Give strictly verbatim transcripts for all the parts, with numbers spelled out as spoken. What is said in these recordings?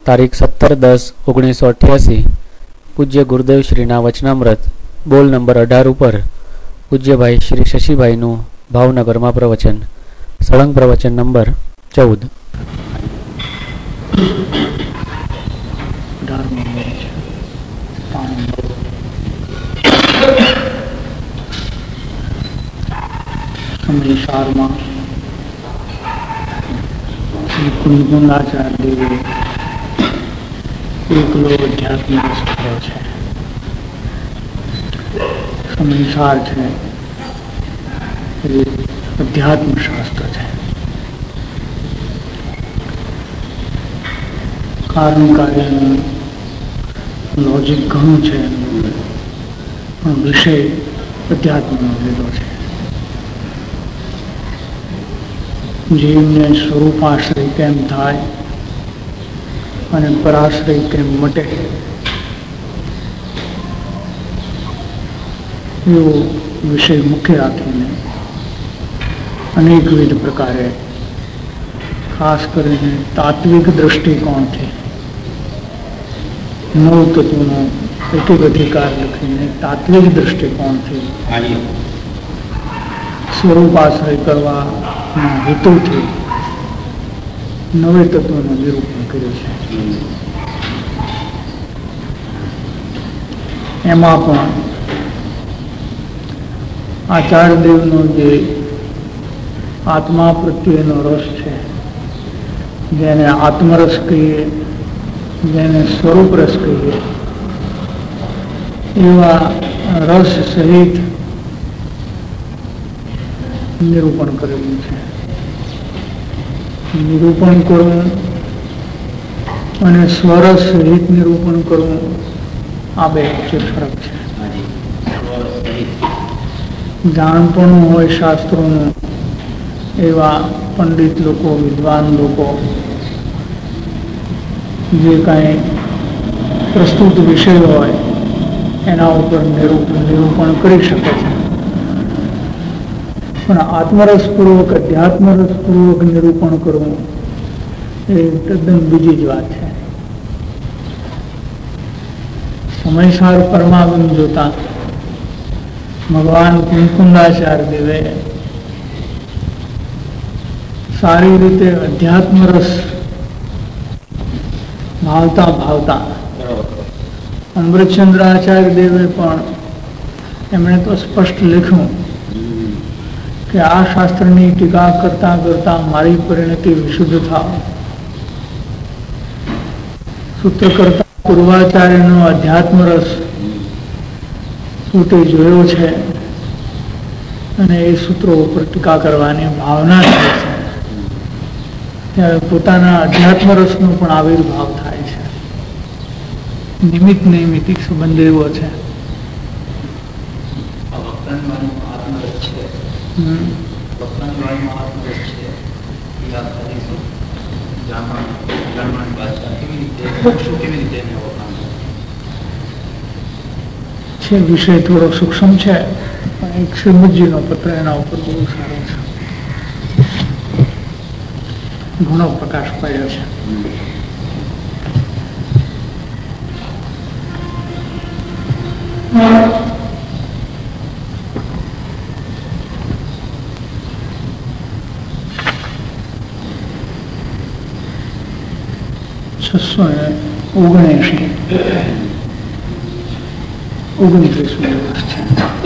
તારીખ સત્તર દસ ઓગણીસો અઠ્યાસી પૂજ્ય ગુરુદેવ શ્રીના વચનામૃત બોલ નંબર અઢાર ઉપર પૂજ્યભાઈ શ્રી શશીભાઈનું ભાવનગરમાં પ્રવચન. સળંગ પ્રવચન નંબર ચૌદ. સંસારમાં શ્રી કુંદકુંદાચાર્ય દેવે એકલો અધ્યાત્મ થયો છે. સંસાર છે એ અધ્યાત્મ શાસ્ત્ર છે. કારણ કાર્યનું લોજિક ઘણું છે, પણ વિષય અધ્યાત્મનો લીધો છે. જીવને સ્વરૂપાશ્રય કેમ થાય અને પરાશ્રય કેમ મટે એવો વિષય મુખ્ય રાખીને અનેકવિધ પ્રકારે ખાસ કરીને તાત્વિક દ્રષ્ટિકોણથી નવ તત્વનો એક એક અધિકાર લખીને તાત્વિક દ્રષ્ટિકોણથી સ્વરૂપાશ્રય કરવાના હેતુથી નવે તત્વનું નિરૂપણ કર્યું છે. એમાં પણ આચાર્યદેવનો જે આત્મા પ્રત્યેનો રસ છે, જેને આત્મરસ કહીએ, જેને સ્વરૂપ રસ કહીએ, એવા રસ સહિત નિરૂપણ કરેલું છે. નિરૂપણ કરવું અને સ્વરસ સહિત નિરૂપણ કરવું આ બે વચ્ચે ફરક છે. જાણપણું હોય શાસ્ત્રોનું એવા પંડિત લોકો, વિદ્વાન લોકો જે કાંઈ પ્રસ્તુત વિષય હોય એના ઉપર નિરૂપણ નિરૂપણ કરી શકે છે, પણ આત્મરસપૂર્વક અધ્યાત્મરસપૂર્વક નિરૂપણ કરવું એ તદ્દન બીજી જ વાત છે. સમયસાર પરમાગમ જોતા ભગવાન કુંદકુંદાચાર્ય દેવે સારી રીતે અધ્યાત્મરસ ભાવતા ભાવતા અમૃતચંદ્રાચાર્ય દેવે પણ એમણે તો સ્પષ્ટ લખ્યું કે આ શાસ્ત્રની ટીકા કરતા કરતા મારી પરિણતિ વિશુદ્ધ થાવ. સૂત્ર કરતા પૂર્વાચાર્યનો અધ્યાત્મ રસ સૂતે જોયો છે અને એ સૂત્રો ઉપર ટીકા કરવાની ભાવના થાય છે, ત્યારે પોતાના અધ્યાત્મ રસનો પણ આવિર્ભાવ થાય છે. નિમિત્ત નૈમિતિક સંબંધ એવો છે. છે વિષય થોડો સૂક્ષ્મ છે, પણ એક શ્રીમદજીનો પત્ર એના ઉપર બહુ સારો છે, ઘણો પ્રકાશ પાડ્યો છે. છસો ને ઓગણએંશી ઓગણત્રીસમું દિવસ છે.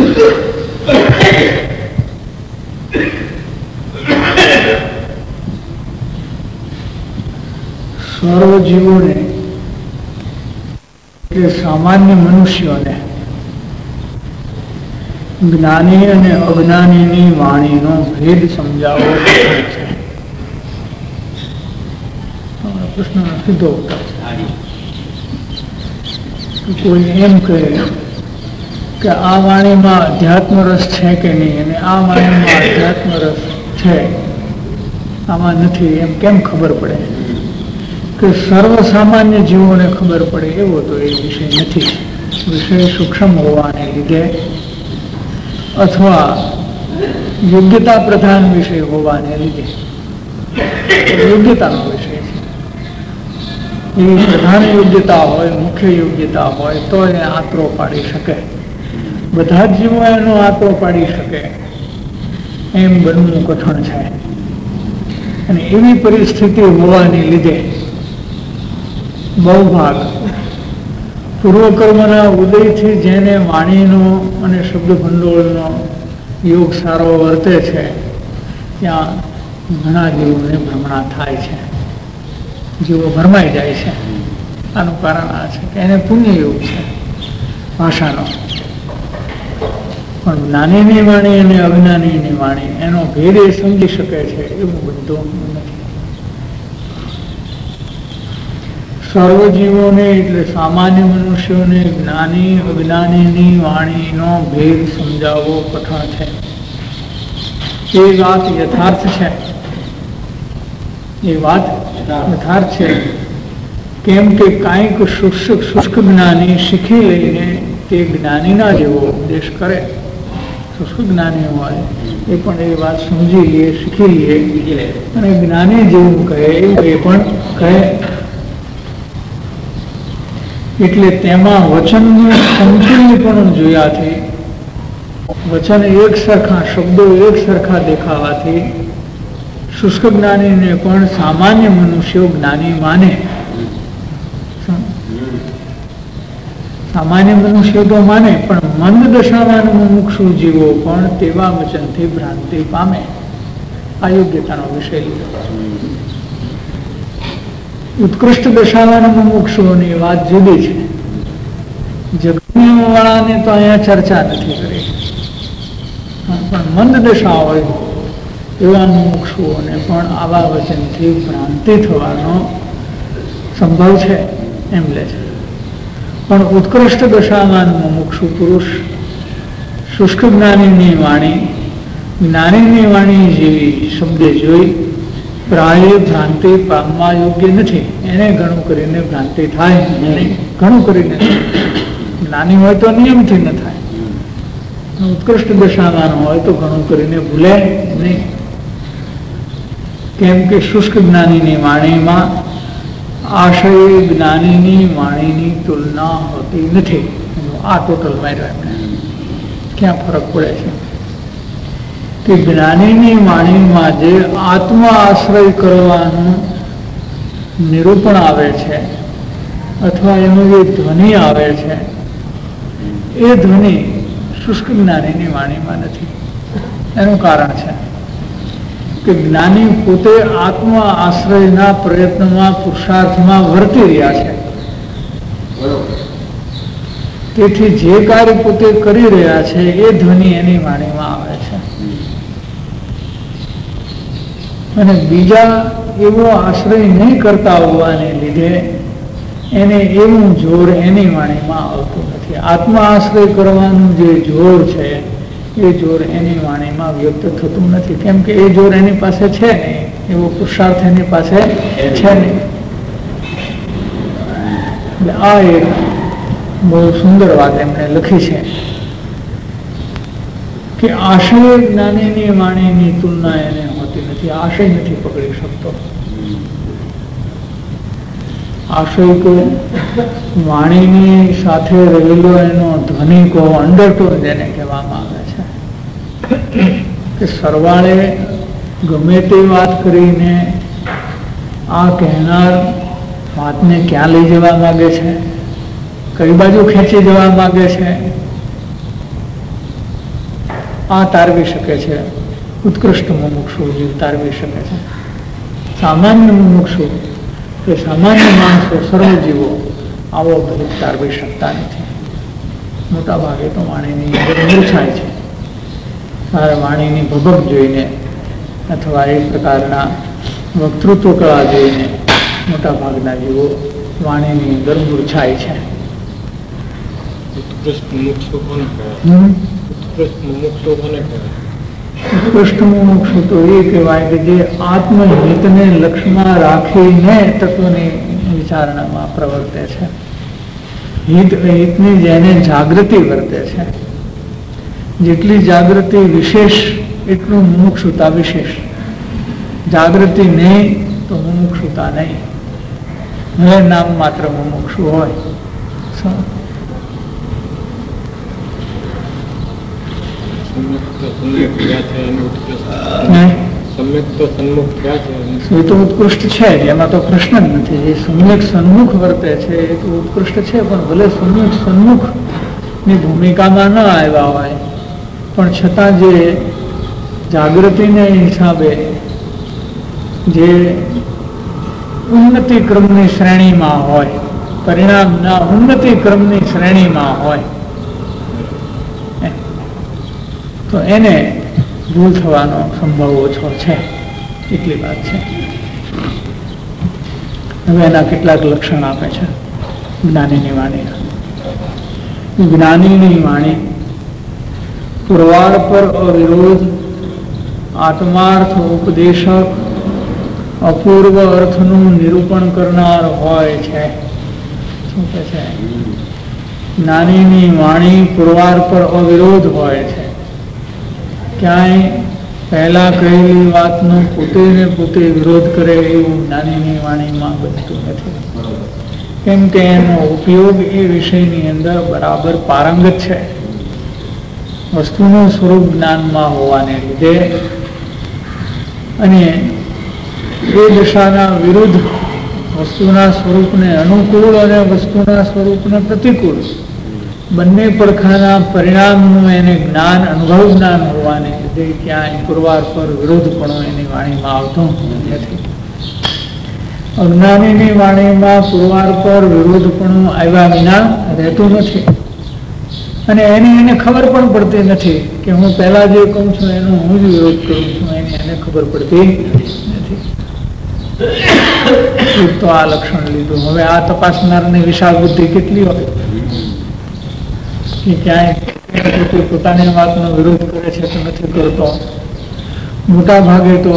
સર્વ જીવોને કે સામાન્ય મનુષ્યોને જ્ઞાની અને અજ્ઞાનીની વાણીનો ભેદ સમજાવવો પડે છે. પ્રશ્નનો સીધો ઉત્તર છે. કોઈ એમ કહે કે આ વાણીમાં અધ્યાત્મ રસ છે કે નહીં, અને આ વાણીમાં અધ્યાત્મ રસ છે, આમાં નથી, એમ કેમ ખબર પડે? કે સર્વ સામાન્ય જીવોને ખબર પડે એવો તો એ વિષય નથી. વિષય સૂક્ષ્મ હોવાને લીધે અથવા યોગ્યતા પ્રધાન વિષય હોવાને લીધે યોગ્યતાનો વિષય છે. એવી પ્રધાન યોગ્યતા હોય, મુખ્ય યોગ્યતા હોય તો એ આતરો પાડી શકે. બધા જ જીવો એનો આતરો પાડી શકે એમ બનવું કઠણ છે. અને એવી પરિસ્થિતિ હોવાને લીધે બહુ ભાગ પૂર્વકર્મના ઉદયથી જેને વાણીનો અને શબ્દ ભંડોળનો યોગ સારો વર્તે છે ત્યાં ઘણા જીવોને ભ્રમણા થાય છે, જીવો ભરમાઈ જાય છે. આનું કારણ આ છે કે એને પુણ્ય યોગ છે ભાષાનો. પણ જ્ઞાનીની વાણી અને અજ્ઞાનીની વાણી એનો ભેદ એ સમજી શકે છે એવું બધું નથી. સર્વજીવોને એટલે સામાન્ય મનુષ્યોને જ્ઞાની અજ્ઞાનીની વાણીનો ભેદ સમજાવવો કઠણ છે. એ વાત યથાર્થ છે, એ વાત યથાર્થ છે. કેમ કે કાંઈક શુષ્ક શુષ્ક જ્ઞાની શીખી લઈને તે જ્ઞાનીના જેવો ઉપદેશ કરે. શુષ્ક જ્ઞાની હોય એ પણ એ વાત સમજી લે, શીખી લે અને જ્ઞાની જેવું કહે એવું એ પણ કહે. એટલે તેમાં વચનનું સમતુલ્યપણું જોયાથી, વચન એક સરખા, શબ્દો એક સરખા દેખાવાથી શુષ્ક જ્ઞાનીને પણ સામાન્ય મનુષ્યો જ્ઞાની માને. સામાન્ય મનુષ્યો તો માને, પણ મંદ દશામાં મુમુક્ષુ જીવો પણ તેવા વચનથી ભ્રાંતિ પામે. આ યોગ્યતાનો વિષય લીધો. ઉત્કૃષ્ટ દશામાં મુમુક્ષુઓની વાત જુદી છે. જગતના વાળાને તો અહીંયા ચર્ચા નથી કરી, પણ મંદ દશા હોય એવા મુમુક્ષુઓને પણ આવા વચનથી ભ્રાંતિ થવાનો સંભવ છે એમ લે છે. પણ ઉત્કૃષ્ટ દશામાં મુમુક્ષુ પુરુષ શુષ્ક જ્ઞાનીની વાણી જ્ઞાનીની વાણી જેવી શબ્દે જોઈ પ્રાય ભ્રાંતિ પામવા યોગ્ય નથી. એને ઘણું કરીને ભ્રાંતિ થાય નહીં, ઘણું કરીને. જ્ઞાની હોય તો નિયમથી ન થાય, ઉત્કૃષ્ટ દશામાં હોય તો ઘણું કરીને ભૂલે નહીં. કેમ કે શુષ્ક જ્ઞાનીની વાણીમાં આશય જ્ઞાનીની વાણીની તુલના હોતી નથી. આ ટોટલ માર્યો એમણે. ક્યાં ફરક પડે છે કે જ્ઞાનીની વાણીમાં જે આત્મા આશ્રય કરવાનું નિરૂપણ આવે છે અથવા એનું જે ધ્વનિ આવે છે એ ધ્વનિ શુષ્ક જ્ઞાનીની વાણીમાં નથી. એનું કારણ છે કે જ્ઞાની પોતે આત્મા આશ્રયના પ્રયત્નમાં પુરુષાર્થમાં વર્તી રહ્યા છે. તેથી જે કાર્ય પોતે કરી રહ્યા છે એ ધ્વનિ એની વાણીમાં આવે છે. અને બીજા એવો આશ્રય નહીં કરતા હોવાને લીધે એને એવું જોર એની વાણીમાં આવતું નથી. આત્મા આશ્રય કરવાનું જે જોર છે એ જોર એની વાણીમાં વ્યક્ત થતું નથી. કેમ કે એ જોર એની પાસે છે નહીં, એવો પુરુષાર્થ એની પાસે છે નહીં. આ એક બહુ સુંદર વાત એમણે લખી છે કે આશય જ્ઞાનીની વાણીની તુલના એને હોતી નથી. આશય નથી પકડી શકતો. આશય કો વાણીની સાથે રહેલો એનો ધ્વનિ કો અંડરટોન જેને કહેવામાં આવે છે કે સરવાળે ગમે તે વાત કરીને આ કહેનાર વાતને ક્યાં લઈ જવા માંગે છે, કઈ બાજુ ખેંચી જવા માંગે છે, આ તારવી શકે છે. ઉત્કૃષ્ટ મુમુક્ષુ જીવ તારવી શકે છે. સામાન્ય મુમુક્ષુ કે સામાન્ય માણસો, સર્વજીવો આવો ભેદ તારવી શકતા નથી. મોટા ભાગે તો વાણીની મૂર્છાય છે. તારે વાણીની ભભક જોઈને અથવા એ પ્રકારના વક્તૃત્વ કળા જોઈને મોટા ભાગના જીવો વાણીની અંદર મૂર્છાય છે. ઉત્કૃષ્ટ મુમુક્ષુ કોને કહેવાય? ઉત્કૃષ્ટ મુમુક્ષુ કોને કહેવાય? ઉત્કૃષ્ટ મુમુક્ષુ તો એ કહેવાય કે જે આત્મહિતને લક્ષ્યમાં રાખીને તત્વની વિચારણામાં પ્રવર્તે છે. હિત અહિતની જેને જાગૃતિ વર્તે છે. જેટલી જાગૃતિ વિશેષ એટલું મુમુક્ષુતા વિશેષ. જાગૃતિ નહીં તો મુમુક્ષુતા નહીં. હવે નામ માત્ર મુમુક્ષુ હોય. એ તો ઉત્કૃષ્ટ છે જ, એમાં તો પ્રશ્ન જ નથી. જે સમ્યક સન્મુખ વર્તે છે એ તો ઉત્કૃષ્ટ છે, પણ ભલે સમ્યક સન્મુખ ની ભૂમિકામાં ન આવ્યા હોય પણ છતાં જે જાગૃતિને હિસાબે જે ઉન્નતિ ક્રમની શ્રેણીમાં હોય, પરિણામના ઉન્નતિ ક્રમની શ્રેણીમાં હોય તો એને ભૂલ થવાનો સંભવ ઓછો છે, એટલી વાત છે. હવે એના કેટલાક લક્ષણ આપે છે જ્ઞાનીની વાણી. જ્ઞાનીની વાણી પુરવાર પર અવિરોધ આત્માર્થ ઉપદેશક અપૂર્વ અર્થનું નિરૂપણ કરનાર હોય છે. શું કહે છે? જ્ઞાનીની વાણી પુરવાર પર અવિરોધ હોય છે. ક્યાંય પહેલા કહેલી વાતનો પોતે ને પોતે વિરોધ કરે એવું જ્ઞાનીની વાણીમાં બનતું નથી. કેમ કે એનો ઉપયોગ એ વિષયની અંદર બરાબર પારંગત છે. વસ્તુનું સ્વરૂપ જ્ઞાનમાં હોવાને લીધે અને એ દશાના વિરુદ્ધ વસ્તુના સ્વરૂપને અનુકૂળ અને વસ્તુના સ્વરૂપને પ્રતિકૂળ બંને પડખાના પરિણામનું એને જ્ઞાન અનુભવ જ્ઞાન હોવાને લીધે ક્યાંય પુરવાર પર વિરોધપણો એની વાણીમાં આવતો નથી. અજ્ઞાનીની વાણીમાં પુરવાર પર વિરોધપણું આવ્યા વિના રહેતું નથી અને એની એને ખબર પણ પડતી નથી કે હું પહેલા જે કહું છું એનો હું જ વિરોધ કરું છું, એની એને ખબર પડતી નથી. તો આ લક્ષણ લીધું. હવે આ તપાસનારની વિશાળ બુદ્ધિ કેટલી હોય કે ક્યાંય પોતાની વાતનો વિરોધ કરે છે તો નથી કરતો. મોટા ભાગે તો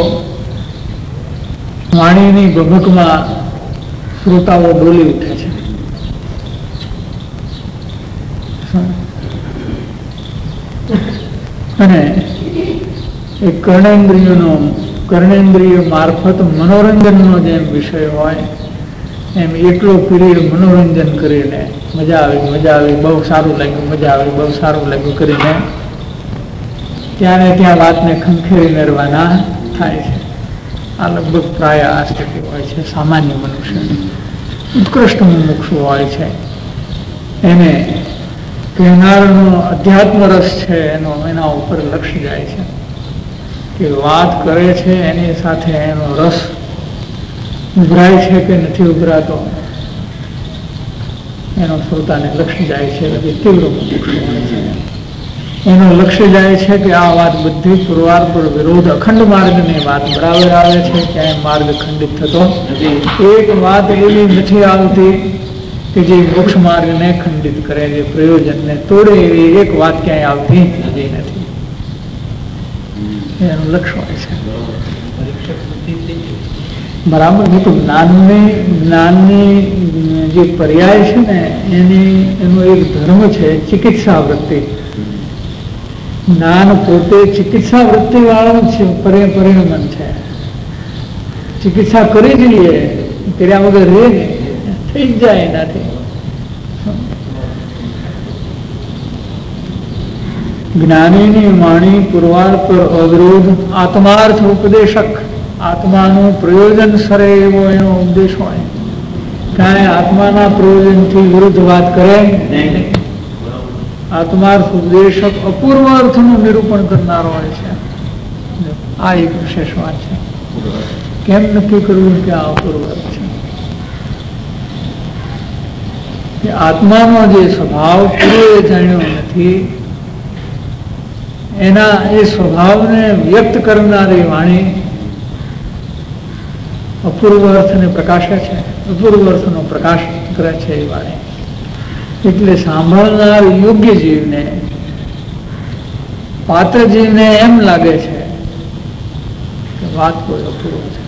વાણીની ભભકમાં શ્રોતાઓ બોલી ઉઠે છે. અને એ કર્ણેન્દ્રિયોનો કર્ણેન્દ્રિય મારફત મનોરંજનનો જેમ વિષય હોય એમ એટલો પીરિયડ મનોરંજન કરીને મજા આવી મજા આવી બહુ સારું લાગ્યું મજા આવી બહુ સારું લાગ્યું કરીને ત્યાં ને ત્યાં વાતને ખંખેરી મેળવાના થાય છે. આ લગભગ પ્રાય આ સ્થિતિ હોય છે સામાન્ય મનુષ્યની. ઉત્કૃષ્ટ મુમુક્ષુ હોય છે એને કહેનારનો અધ્યાત્મ રસ છે એનો એના ઉપર લક્ષ જાય છે કે વાત કરે છે એની સાથે એનો રસ ઉભરાય છે કે નથી ઉભરાતો એનો શ્રોતાને લક્ષ્ય જાય છે. એટલે તીવ્ર મુમુક્ષુ હોય છે એનો લક્ષ્ય જાય છે કે આ વાત બધી પુરવાર પર વિરોધ અખંડ માર્ગની વાત બરાબર આવે છે, ક્યાંય માર્ગ ખંડિત થતો એક વાત એવી નથી આવતી કે જે મોક્ષ માર્ગને ખંડિત કરે, જે પ્રયોજનને તોડે એવી એક વાત ક્યાંય આવતી નથી. એનું લક્ષ્ય હોય છે બરાબર. નહીં તો જ્ઞાનની જ્ઞાનની જે પર્યાય છે ને એની એનો એક ધર્મ છે ચિકિત્સા વૃત્તિ. જ્ઞાન પોતે ચિકિત્સા વૃત્તિ વાળું છે, પરિણમન છે. ચિકિત્સા કરી જ લઈએ, કર્યા વગર રે થઈ જ જાય એનાથી. જ્ઞાનીની વાણી પુરવાર પર અવિરોધ આત્માર્થ ઉપદેશક, આત્માનું પ્રયોજન સરે એવો એનો ઉપદેશ હોય. કાંઈ આત્માના પ્રયોજનથી વિરુદ્ધ વાત કરે નહીં. આત્માર્થ ઉપદેશક અપૂર્વ અર્થનું નિરૂપણ કરનારો હોય છે. આ એક વિશેષ વાત છે. કેમ નક્કી કરવું કે આ અપૂર્વ અર્થ છે? કે આત્માનો જે સ્વભાવ પૂર્વે જાણ્યો નથી એના એ સ્વભાવને વ્યક્ત કરનારી વાણી અપૂર્વ અર્થને પ્રકાશે છે, અપૂર્વ અર્થનો પ્રકાશ કરે છે એ વાણી. એટલે સાંભળનાર યોગ્ય જીવને, પાત્ર જીવને એમ લાગે છે કે વાત કોઈ અપૂર્વ છે.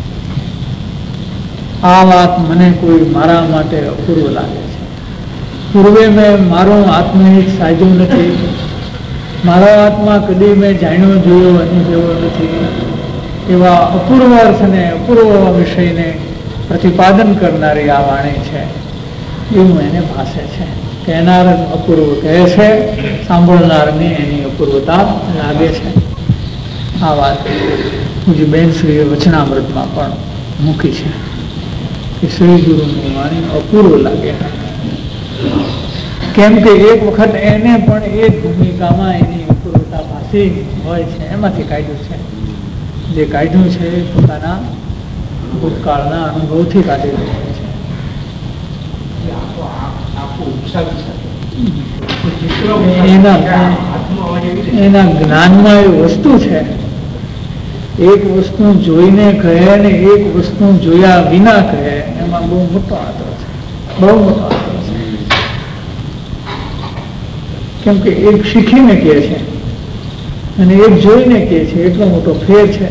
આ વાત મને કોઈ મારા માટે અપૂર્વ લાગે છે. પૂર્વે મેં મારું આત્મહિત સાધ્યું નથી, મારો આત્મા કદી મેં જાણ્યો જોયો અનુભવ્યો નથી. એવા અપૂર્વ અર્થને અપૂર્વ વિષયને પ્રતિપાદન કરનારી આ વાણી છે એવું એને ભાષે છે. કહેનાર અપૂર્વ કહે છે, સાંભળનારને એની અપૂર્વતા લાગે છે. આ વાત પૂજ્ય બેન શ્રીએ વચનામૃતમાં પણ મૂકી છે કે શ્રી ગુરુની વાણી અપૂર્વ લાગે. કેમ કે એક વખત એને પણ એક ભૂમિકામાં એની અપૂર્વતા ભાષી હોય છે, એમાંથી કાઢ્યું છે. જે કાઢ્યું છે એ પોતાના ભૂતકાળના અનુભવથી કાઢેલું હોય છે. એના એના જ્ઞાનમાં એ વસ્તુ છે. એક વસ્તુ જોઈને કહે ને એક વસ્તુ જોયા વિના કહે, એમાં બહુ મોટો આંતર છે. બહુ મોટો આંતર છે. કેમ કે એક શીખીને કહે છે અને એક જોઈને કહે છે, એટલો મોટો ફેર છે.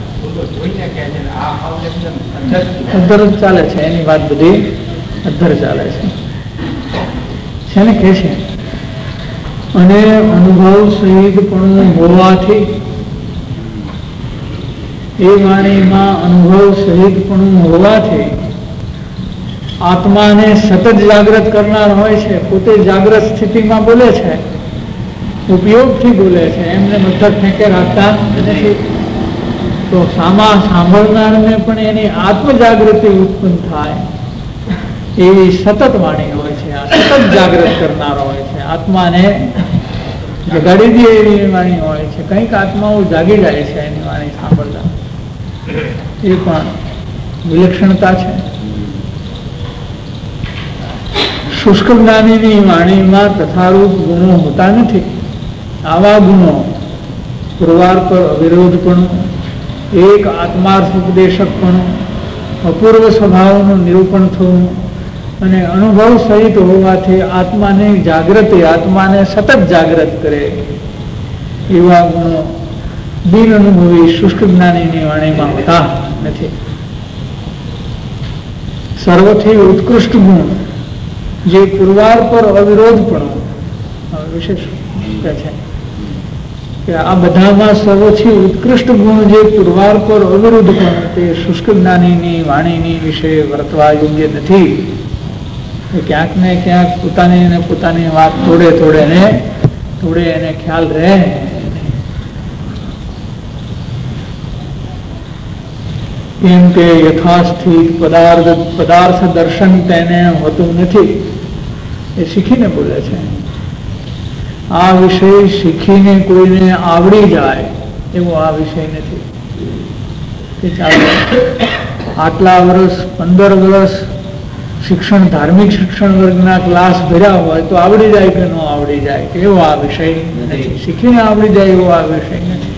અધર જ ચાલે છે એની વાત, બધી અધર ચાલે છે. શેને કહે છે? અને અનુભવ સહિત પણ હોવાથી, એ વાણીમાં અનુભવ સહિત પણ હોવાથી આત્માને સતત જાગૃત કરનાર હોય છે. પોતે જાગૃત સ્થિતિમાં બોલે છે, ઉપયોગથી બોલે છે, એમને મથક ફેંકે રાખતા નથી. તો સામા સાંભળનારને પણ એની આત્મજાગૃતિ ઉત્પન્ન થાય એવી સતત વાણી હોય છે. આ સતત જાગૃત કરનાર હોય છે, આત્માને જગાડી દે એવી વાણી હોય છે. કંઈક આત્માઓ જાગી જાય છે એની વાણી સાંભળતા, એ પણ વિલક્ષણતા છે. શુષ્ક જ્ઞાનીની વાણીમાં તથારૂપ ગુણો હોતા નથી. આવા ગુણો પુરવાર પર અવિરોધપણું, એક આત્માર્થ ઉપદેશકપણું, અપૂર્વ સ્વભાવનું નિરૂપણ થવું અને અનુભવ સહિત હોવાથી આત્માની જાગૃતિ, આત્માને સતત જાગૃત કરે એવા ગુણો બિન અનુભવી શુષ્ક જ્ઞાનીની વાણીમાં હોતા નથી. સર્વથી ઉત્કૃષ્ટ ગુણ જે પુરવાર પર અવિરોધપણું, વિશેષ કહે છે કે આ બધામાં સર્વથી ઉત્કૃષ્ટ ગુણ જે પુરવાર પર અવિરુદ્ધ પણ તે શુષ્ક જ્ઞાનીની વાણીની વિશે વર્તવા યોગ્ય નથી. ક્યાંક ને ક્યાંક પોતાની ને પોતાની વાત થોડે થોડે ને થોડે એને ખ્યાલ રહે. કેમ કે યથાસ્થિત પદાર્થ પદાર્થ દર્શન તેને હોતું નથી. એ શીખીને બોલે છે. આ વિષય શીખીને કોઈને આવડી જાય એવો આ વિષય નથી કે ચાલો આટલા વર્ષ પંદર વર્ષ શિક્ષણ, ધાર્મિક શિક્ષણ વર્ગના ક્લાસ ભર્યા હોય તો આવડી જાય કે ન આવડી જાય એવો આ વિષય નથી. શીખીને આવડી જાય એવો આ વિષય નથી.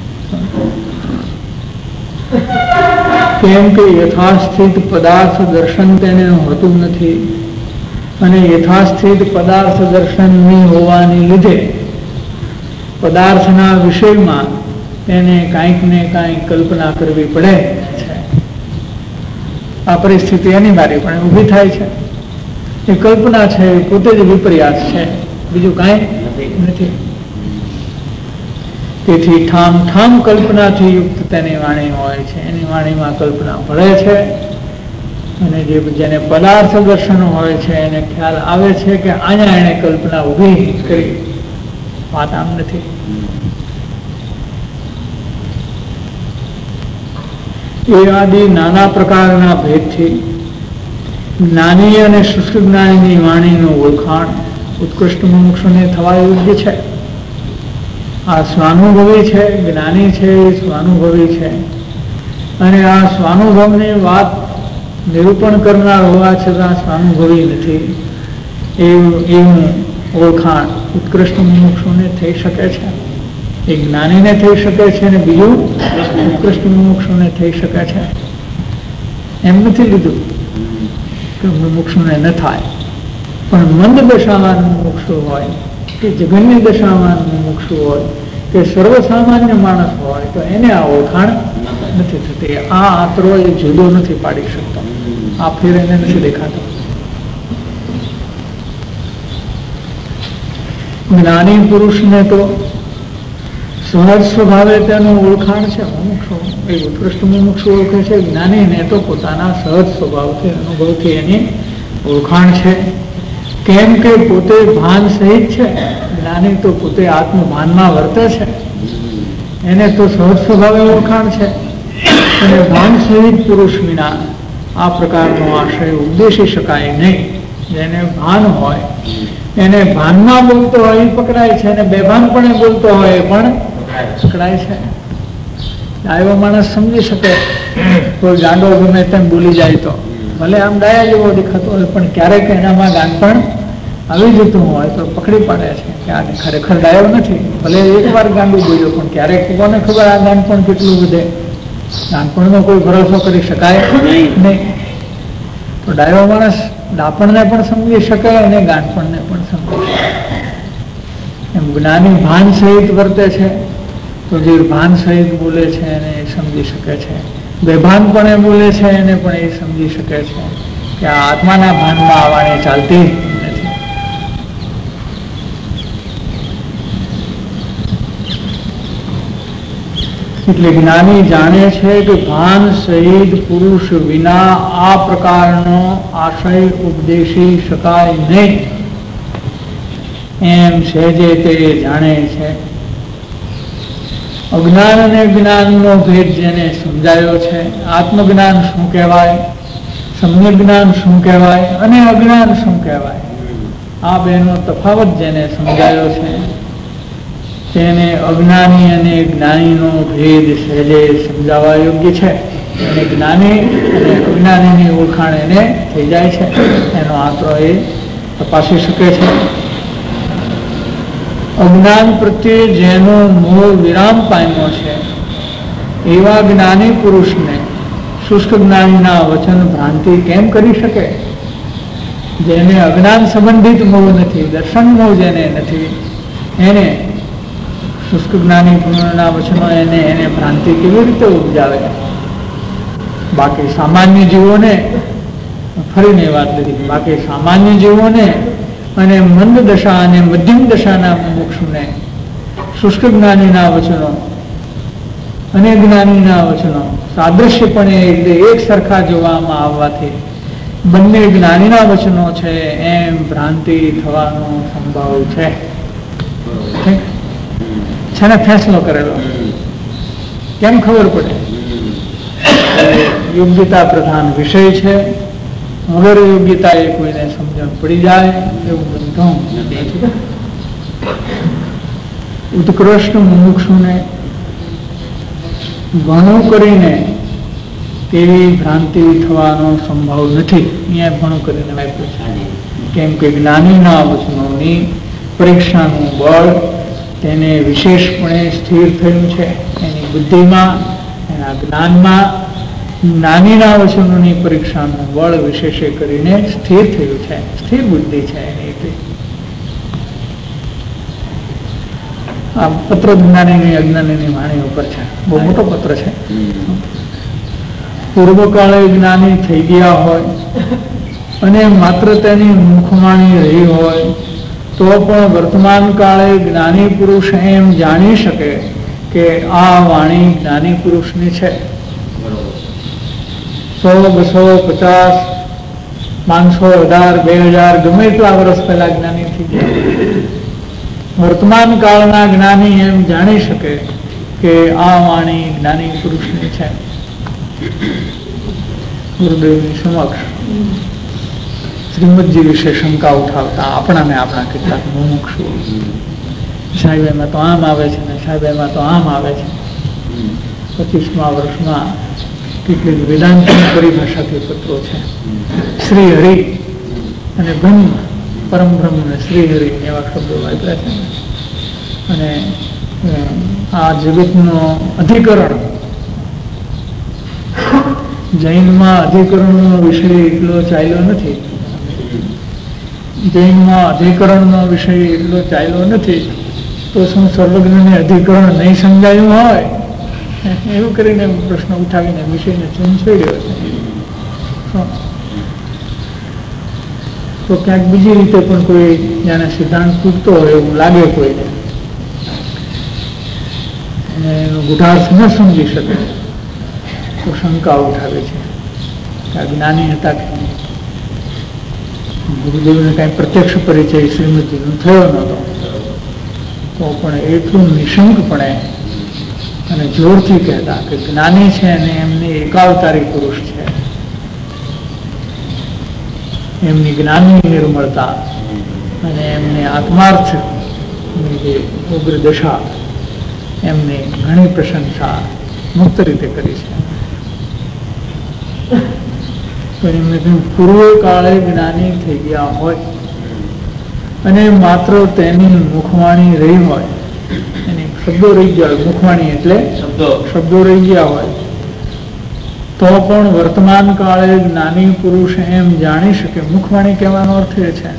કેમ કે યથાસ્થિત પદાર્થ દર્શન તેને હોતું નથી અને યથાસ્થિત પદાર્થ દર્શનની હોવાની લીધે પદાર્થના વિષયમાં તેને કાંઈક ને કાંઈક કલ્પના કરવી પડે છે. આ પરિસ્થિતિ અનિવાર્ય પણ ઊભી થાય છે. એ કલ્પના છે, એ પોતે જ વિપર્યાસ છે, બીજું કાંઈ નથી. તેથી ઠામ ઠામ કલ્પનાથી યુક્ત તેની વાણી હોય છે. એની વાણીમાં કલ્પના ભળે છે અને જે જેને પદાર્થ દર્શન હોય છે એને ખ્યાલ આવે છે કે અહીંયા એને કલ્પના ઊભી કરી. વાત આમ નથી. એ આદિ નાના પ્રકારના ભેદથી જ્ઞાની અને શુષ્ક જ્ઞાનીની વાણીનું ઓળખાણ ઉત્કૃષ્ટ મુમુક્ષુને થવા યોગ્ય છે. આ સ્વાનુભવી છે, જ્ઞાની છે, સ્વાનુભવી છે અને આ સ્વાનુભવની વાત નિરૂપણ કરનાર હોવા છતાં સ્વાનુભવી નથી એવું એવું ઓળખાણ ઉત્કૃષ્ટ મુમુક્ષુને થઈ શકે છે. એક જ્ઞાનીને થઈ શકે છે અને બીજું ઉત્કૃષ્ટ મુમુક્ષુને થઈ શકે છે. એમ નથી લીધું કે મુમુક્ષુને ન થાય, પણ મંદ દશામાં મુમુક્ષુ હોય કે જગન્ય દશામાં મુમુક્ષુ હોય કે સર્વસામાન્ય માણસ હોય તો એને આ ઓળખાણ નથી થતી. આ આંતરો એ જુદો નથી પાડી શકતો. આ ફેર એને નથી દેખાતો. જ્ઞાની પુરુષને તો સહજ સ્વભાવે તેનું ઓળખાણ છે. મુમુક્ષુ એ ઉત્કૃષ્ટ મુમુક્ષુ ઓળખે છે. જ્ઞાનીને તો પોતાના સહજ સ્વભાવથી અનુભવથી એની ઓળખાણ છે. કેમ કે પોતે ભાન સહિત છે. જ્ઞાની તો પોતે આત્મભાનમાં વર્તે છે, એને તો સહજ સ્વભાવે ઓળખાણ છે. અને ભાન સહિત પુરુષ વિના આ પ્રકારનો આશય ઉપદેશી શકાય નહીં. જેને ભાન હોય એને ભાનમાં બોલતો હોય એ પકડાય છે, અને બેભાનપણે બોલતો હોય એ પણ પકડાય છે. ડાયો માણસ સમજી શકે. કોઈ ગાંડો ગમે તેમ બોલી જાય તો ભલે આમ ડાયા જેવો દેખાતો હોય, પણ ક્યારેક એનામાં ગાંડપણ આવી જતું હોય તો પકડી પાડે છે કે આ ખરેખર ડાયો નથી. ભલે એક વાર ગાંડું બોલ્યો, પણ ક્યારેક કોને ખબર આ ગાંડપણ કેટલું વધે. ગાંડપણનો કોઈ ભરોસો કરી શકાય નહીં. તો ડાયો માણસ ડાપણને પણ સમજી શકે અને ગાંડપણને પણ સમજી શકે. એમ જ્ઞાની ભાન સહિત વર્તે છે તો જે ભાન સહિત બોલે છે એને એ સમજી શકે છે. બેભાનપણે બોલે છે એને પણ એ સમજી શકે છે કે આ આત્માના ભાનમાં આવવાની ચાલતી નથી. એટલે જ્ઞાની જાણે છે કે ભાન સહિત પુરુષ વિના આ પ્રકારનો આશય ઉપદેશી શકાય નહીં. એમ સહેજે તે જાણે છે. અજ્ઞાન અને જ્ઞાનનો ભેદ જેને સમજાયો છે, આત્મજ્ઞાન શું કહેવાય, સમ્યક જ્ઞાન શું કહેવાય અને અજ્ઞાન શું કહેવાય, આ બેનો તફાવત જેને સમજાયો છે તેને અજ્ઞાની અને જ્ઞાનીનો ભેદ સહેજે સમજાવવા યોગ્ય છે. અને જ્ઞાની અને અજ્ઞાનીની ઓળખાણ એને થઈ જાય છે. એનો આંતરો એ તપાસી શકે છે. અજ્ઞાન પ્રત્યે જેનો મોહ વિરામ પામ્યો છે એવા જ્ઞાની પુરુષને શુષ્ક જ્ઞાનીના વચન ભ્રાંતિ કેમ કરી શકે? જેને અજ્ઞાન સંબંધિત મોહ નથી, દર્શન મોહ જેને નથી, એને શુષ્ક જ્ઞાની પુરુષના વચનો એને એને ભ્રાંતિ કેવી રીતે ઉપજાવે? બાકી સામાન્ય જીવોને, ફરીને વાત લીધી, બાકી સામાન્ય જીવોને અને મંદ દશા અને મધ્યમ દશાના મુમુક્ષુને શુષ્ક જ્ઞાનીના વચનો અને જ્ઞાનીના વચનો સાદૃશ્યપણે એટલે એક સરખા જોવામાં આવવાથી બંને જ્ઞાનીના વચનો છે એમ ભ્રાંતિ થવાનો સંભવ છે. છે ને ફેંસલો કરેલો. કેમ ખબર પડે? યોગ્યતા પ્રધાન વિષય છે. વગર યોગ્યતા એ કોઈને સમજણ પડી જાય એવું બધું ઉત્કૃષ્ટ મુમુક્ષુને ઘણું કરીને તેવી ભ્રાંતિ થવાનો સંભવ નથી. અહીંયા ઘણું કરીને વાપર્યું છે. કેમ કે જ્ઞાનીના વચનોની પરીક્ષાનું બળ તેને વિશેષપણે સ્થિર થયું છે. એની બુદ્ધિમાં, એના જ્ઞાનમાં જ્ઞાનીના વચનોની પરીક્ષાનું બળ વિશેષે કરીને સ્થિર થયું છે. સ્થિર બુદ્ધિ છે એની. આ પત્ર જ્ઞાનીની અજ્ઞાનીની વાણી ઉપર છે. બહુ મોટો પત્ર છે. પૂર્વકાળે જ્ઞાની થઈ ગયા હોય અને માત્ર તેની મુખવાણી રહી હોય તો પણ વર્તમાન કાળે જ્ઞાની પુરુષ એમ જાણી શકે કે આ વાણી જ્ઞાની પુરુષની છે. સો બસો પચાસ પાંચસો હજાર બે હજાર ગમે એટલા વર્ષ પહેલા જ્ઞાની થઈ ગયા. વર્તમાન કાળના જ્ઞાની એમ જાણી શકે કે આ વાણી જ્ઞાની પુરુષની છે. ગુરુદેવની સમક્ષ શ્રીમદજી વિશે શંકા ઉઠાવતા આપણાને આપણા કેટલાક મુમુક્ષુ, સાહેબ એમાં તો આમ આવે છે ને સાહેબ એમાં તો આમ આવે છે. પચીસમા વર્ષમાં કેટલીક વેદાંતની પરિભાષાથી પત્રો છે. શ્રી હરિ અને બ્રહ્મ, પરમ બ્રહ્મ ને શ્રી હરિ એવા શબ્દો વાપર્યા છે. અને આ જગતનો અધિકરણ, જૈનમાં અધિકરણનો વિષય એટલો ચાલ્યો નથી. જૈનમાં અધિકરણનો વિષય એટલો ચાલ્યો નથી તો શું સર્વજ્ઞને અધિકરણ નહીં સમજાયું હોય? એવું કરીને પ્રશ્ન ઉઠાવીને વિષયને ચૂંચાઈ ગયો છે. તો ક્યાંક બીજી રીતે પણ કોઈ જાણે સિદ્ધાંત તૂટતો હોય એવું લાગે કોઈને. અને એનો ગુઢાર્થ ન સમજી શકે તો શંકા ઉઠાવે છે કે આ જ્ઞાની હતા કે નહીં. ગુરુદેવને કાંઈ પ્રત્યક્ષ પરિચય શ્રીમદજીનો થયો નહોતો, તો પણ એટલું નિશંકપણે અને જોરથી કહેતા કે જ્ઞાની છે અને એમની એકાવતારી પુરુષ છે. એમની જ્ઞાનની નિર્મળતા અને એમને આત્માર્થ જે ઉગ્ર દશા એમની ઘણી પ્રશંસા મુક્ત રીતે કરી છે. પણ એમને કહ્યું પૂર્વ કાળે જ્ઞાની થઈ ગયા હોય અને માત્ર તેની મુખવાણી રહી હોય, એની શબ્દો રહી ગયા હોય, મુખવાણી એટલે શબ્દો રહી ગયા હોય, તો પણ વર્તમાન કાળે જ્ઞાની પુરુષ એમ જાણી શકે. મુખવાણી કહેવાનો અર્થ એ છે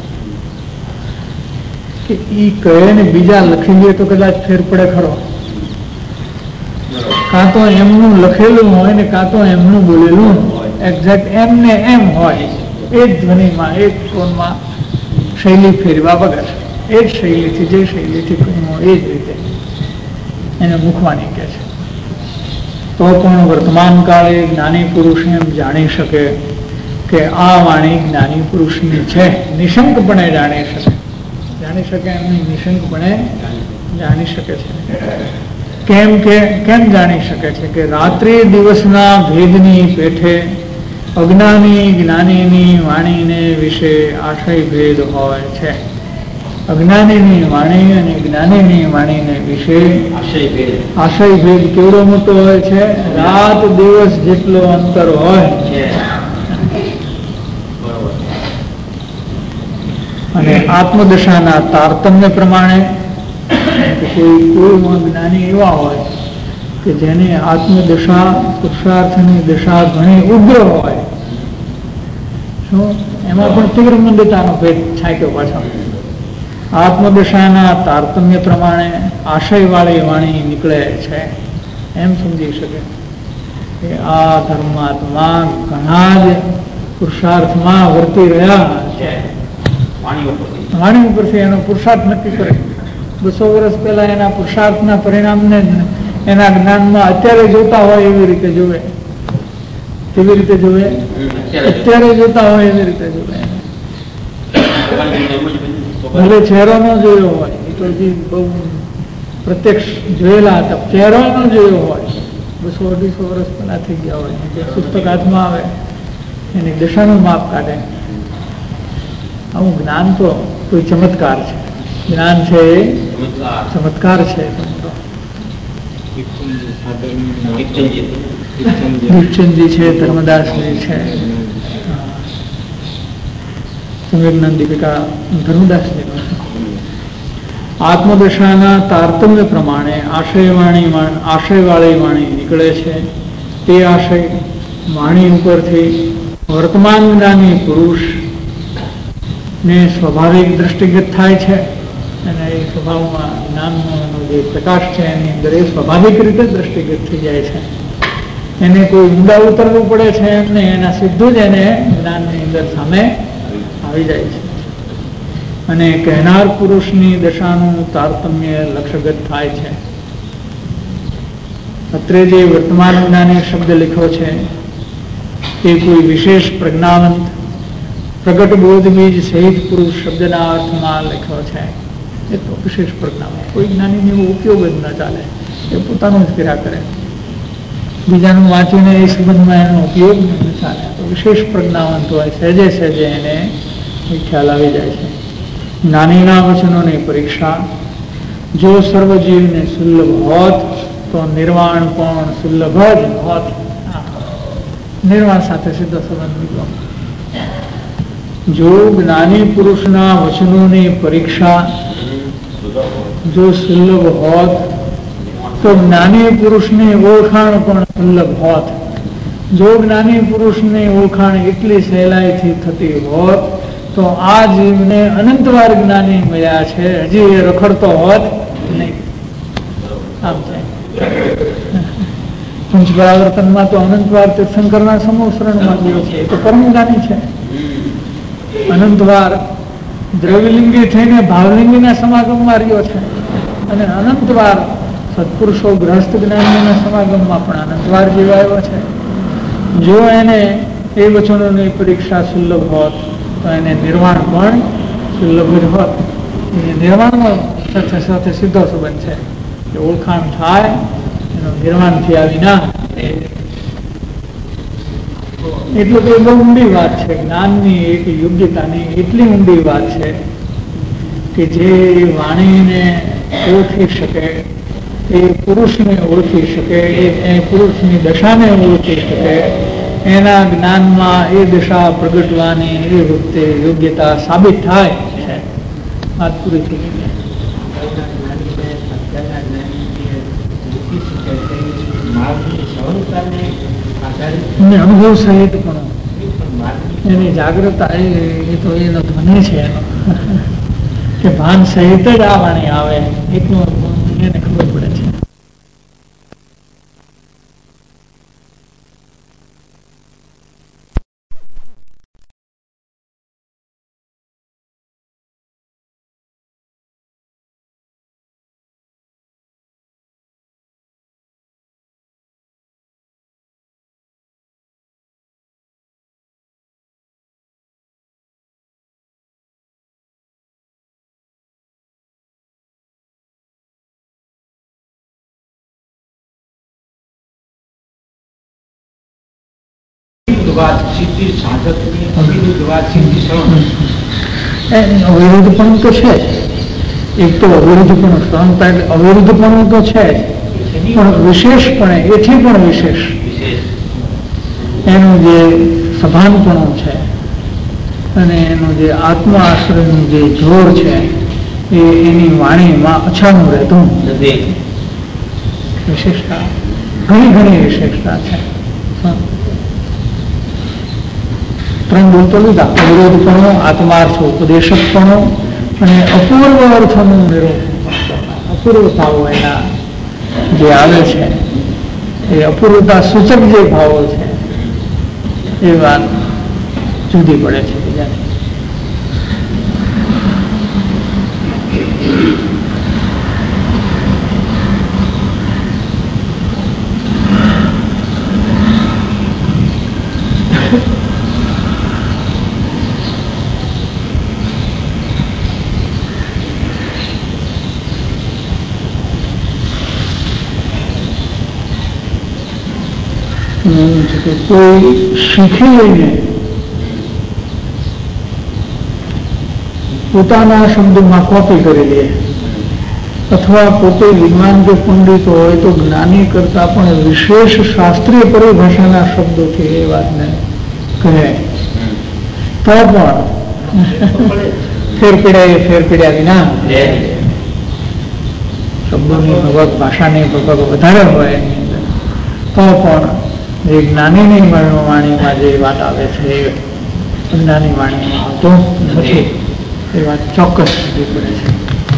કે ઈ કહે ને બીજા લખી લે તો કદાચ ફેર પડે ખરો. કાં તો એમનું લખેલું હોય ને કાં તો એમનું બોલેલું એક્ઝેક્ટ એમને એમ હોય, એ જ ધ્વનિમાં એ જ ટોનમાં શૈલી ફેરવા વગર એ જ શૈલીથી જે શૈલીથી કહ્યું હોય એ જ રીતે એને મુખવાણી કહે છે. તો પણ વર્તમાન કાળે જ્ઞાની પુરુષ એમ જાણી શકે કે આ વાણી જ્ઞાની પુરુષની છે, નિશંકપણે જાણી શકે જાણી શકે એમની નિશંકપણે જાણી શકે છે. કેમ કે કેમ જાણી શકે છે કે રાત્રિ દિવસના ભેદની પેઠે અજ્ઞાની જ્ઞાનીની વાણીને વિશે આશય ભેદ હોય છે. અજ્ઞાનીની વાણી અને જ્ઞાનીની વાણીને વિશે આશય ભેદ કેવડો મોટો હોય છે, રાત દિવસ જેટલો અંતર હોય. અને આત્મદશાના તારતમ્ય પ્રમાણે કોઈ કોઈ જ્ઞાની એવા હોય કે જેને આત્મદશા પુરુષાર્થની દશા ઘણી ઉગ્ર હોય, શું એમાં પણ તીવ્ર મંદતાનો ભેદ છાંટ્યો પાછો. આત્મદશાના તારતમ્ય પ્રમાણે આશયવાળી વાણી નીકળે છે, એમ સમજી શકે કે આ ધર્માત્મા ઘણા જ પુરુષાર્થમાં વર્તી રહ્યા છે. વાણી ઉપરથી એનો પુરુષાર્થ નક્કી કરે. બસો વર્ષ પહેલા એના પુરુષાર્થના પરિણામને એના જ્ઞાનમાં અત્યારે જોતા હોય એવી રીતે જોવે. કેવી રીતે જોવે? અત્યારે જોતા હોય એવી રીતે જોવે. ભલે ચહેરો ન જોયો હોય, એ તો હજી બહુ પ્રત્યક્ષ જોયેલા હતા, ચહેરો ન જોયો હોય, બસો અઢીસો વર્ષ પહેલા થઈ ગયા હોય, જે પુસ્તક હાથમાં આવે એની દશાનું માપ કાઢે. આવું જ્ઞાન તો કોઈ ચમત્કાર છે. જ્ઞાન છે એ ચમત્કાર છે. દીપચંદજી છે, ધર્મદાસજી છે, સંવેદના દીપિકા ધર્મદાસજી. આત્મદશાના તારતમ્ય પ્રમાણે આશયવાણી આશયવાળી વાણી નીકળે છે. તે આશય વાણી ઉપરથી વર્તમાન જ્ઞાની પુરુષ ને સ્વાભાવિક દ્રષ્ટિગત થાય છે, અને એ સ્વભાવમાં જ્ઞાનનો જે પ્રકાશ છે એની અંદર એ સ્વાભાવિક રીતે દ્રષ્ટિગત થઈ જાય છે. એને કોઈ ઊંડા ઉતરવું પડે છે એમને, એના સીધું જ એને જ્ઞાનની અંદર સામે આવી જાય છે. અને કહેનાર પુરુષની દશાનું તારતમ્ય લક્ષ્યગત થાય છે. અત્રે જે વર્તમાન જ્ઞાની શબ્દ લખ્યો છે એ કોઈ વિશેષ પ્રજ્ઞાવંત પ્રગટ બોધ બીજ સહિત પુરુષ શબ્દના અર્થમાં લખ્યો છે. એ તો વિશેષ પ્રજ્ઞાવંત, કોઈ જ્ઞાનીનો એવો ઉપયોગ જ ન ચાલે, એ પોતાનું જ કર્યા કરે, બીજાનું વાંચીને એ સંબંધમાં એનો ઉપયોગ ન ચાલે. તો વિશેષ પ્રજ્ઞાવંત હોય, સહેજે સહેજે એને ખ્યાલ આવી જાય છે. જ્ઞાનીના વચનોની પરીક્ષા જો સર્વજીવને સુલભ હોત તો નિર્વાણ પણ સુલભ જ હોત. નિર્વાણ સાથે સીધો સંબંધ નીકળો. જો જ્ઞાની પુરુષના વચનોની પરીક્ષા જો સુલભ હોત તો જ્ઞાની પુરુષની ઓળખાણ પણ સુલભ હોત. જો જ્ઞાની પુરુષની ઓળખાણ એટલી સહેલાઈથી થતી હોત તો આ જીવને અનંતવાર જ્ઞાની મળ્યા છે, હજી એ રખડતો હોત નહીં. આમ છે પંચપરાવર્તનમાં તો અનંતવાર તીર્થંકરના સમૂહ શરણમાં ગયો છે, એ તો પરમ જ્ઞાની છે. અનંતવાર દ્રવ્યલિંગી થઈને ભાવલિંગીના સમાગમમાં રહ્યો છે, અને અનંતવાર સત્પુરુષો ગ્રહસ્થ જ્ઞાનીઓના સમાગમમાં પણ અનંતવાર જીવાયો છે. જો એને એ વચનોની પરીક્ષા સુલભ હોત તો એને નિર્વાણ પણ સુલભ જ હોત. એ નિર્વાણમાં સાથે સાથે સીધો સંબંધ છે કે ઓળખાણ થાય એનો નિર્વાણ થયા વિના. એટલે તો બહુ ઊંડી વાત છે. જ્ઞાનની એક યોગ્યતાની એટલી ઊંડી વાત છે કે જે વાણીને ઓળખી શકે, એ પુરુષને ઓળખી શકે, એ પુરુષની દશાને ઓળખી શકે, એના જ્ઞાનમાં એ દશા પ્રગટવાની એ વખતે યોગ્યતા સાબિત થાય છે. વાત પૂરી થઈ ગઈ. અનુભવ સહિત પણ એની જાગૃતતા એ તો એનો ધ્વનિ છે એનો કે ભાન સહિત જ આ વાણી આવે એટલું એને ખબર પડે છે. અવિરુદ્ધપણું તો છે, એક તો અવિરુદ્ધપણું શ્રવણતા એટલે અવિરુદ્ધપણું તો છે, પણ વિશેષપણે એથી પણ વિશેષ એનું જે સભાનપણું છે અને એનું જે આત્મા આશ્રયનું જે જોર છે એ એની વાણીમાં અછાનું રહેતું વિશેષતા, ઘણી ઘણી વિશેષતા છે. ત્રણ બોલતો લીધા: અવિરોધપણું, આત્માર્થ ઉપદેશકપણું અને અપૂર્વ અર્થનું નિરૂપણ. અપૂર્વતાઓ એના જે આવે છે એ અપૂર્વતા સૂચક જે ભાવો છે એ વાત જુદી પડે છે બીજાથી. કોઈ શીખી લઈને પોતાના શબ્દોમાં કોપી કરી લે અથવા પોતે વિદ્વાન કે પંડિત હોય તો જ્ઞાની કરતા પણ વિશેષ શાસ્ત્રીય પરિભાષાના શબ્દોથી એ વાતને કહે તો પણ ફેર પીડાય ફેર પીડ્યા વિના શબ્દોની ભગવત ભાષાની ભગવત વધારે હોય તો પણ એ જ્ઞાનીની વાણીમાં જે વાત આવે છે એ જ્ઞાની વાણીમાં આવતો નથી. એ વાત ચોક્કસ થવી પડે છે.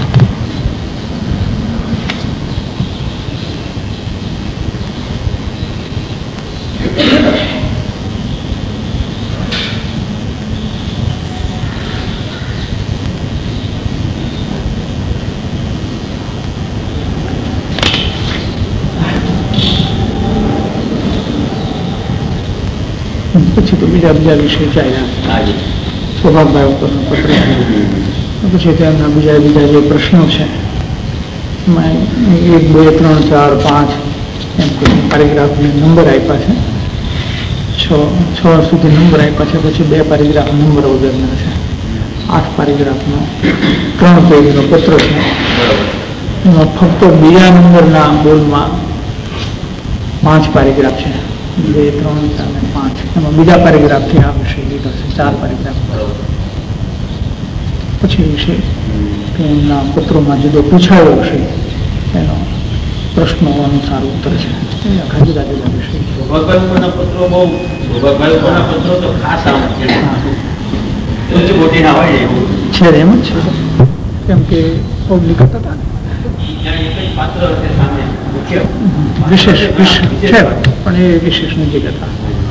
પછી તો બીજા બીજા વિષય ચાલ્યા. સ્વભાવભાઈ ઉપરનો પત્ર, પછી તેમના બીજા બીજા જે પ્રશ્નો છે એમાં એક બે ત્રણ ચાર પાંચ એમ કોઈ પેરેગ્રાફને નંબર આપ્યા છે. છ છ સુધી નંબર આપ્યા છે. પછી બે પેરેગ્રાફ નંબર વગરના છે. આઠ પેરેગ્રાફનો ત્રણ પેજનો પત્ર છે. એમાં ફક્ત બીજા નંબરના બોલમાં પાંચ પેરેગ્રાફ છે. બે ત્રણ ચાર ને પાંચ એમાં બીજા પેરેગ્રાફથી આ વિષય લીધો છે. ચાર પેરેગ્રાફ પછી વિષય એમના પત્રોમાં જુદો પૂછાયો વિષય એનો પ્રશ્નો અનુસાર ઉત્તર છે. આખા જુદા જુદા વિષય છે એમ જ છે. કેમ કે પબ્લિક હતા ને વિશેષ છે પણ એ વિશેષ નથી કરતા.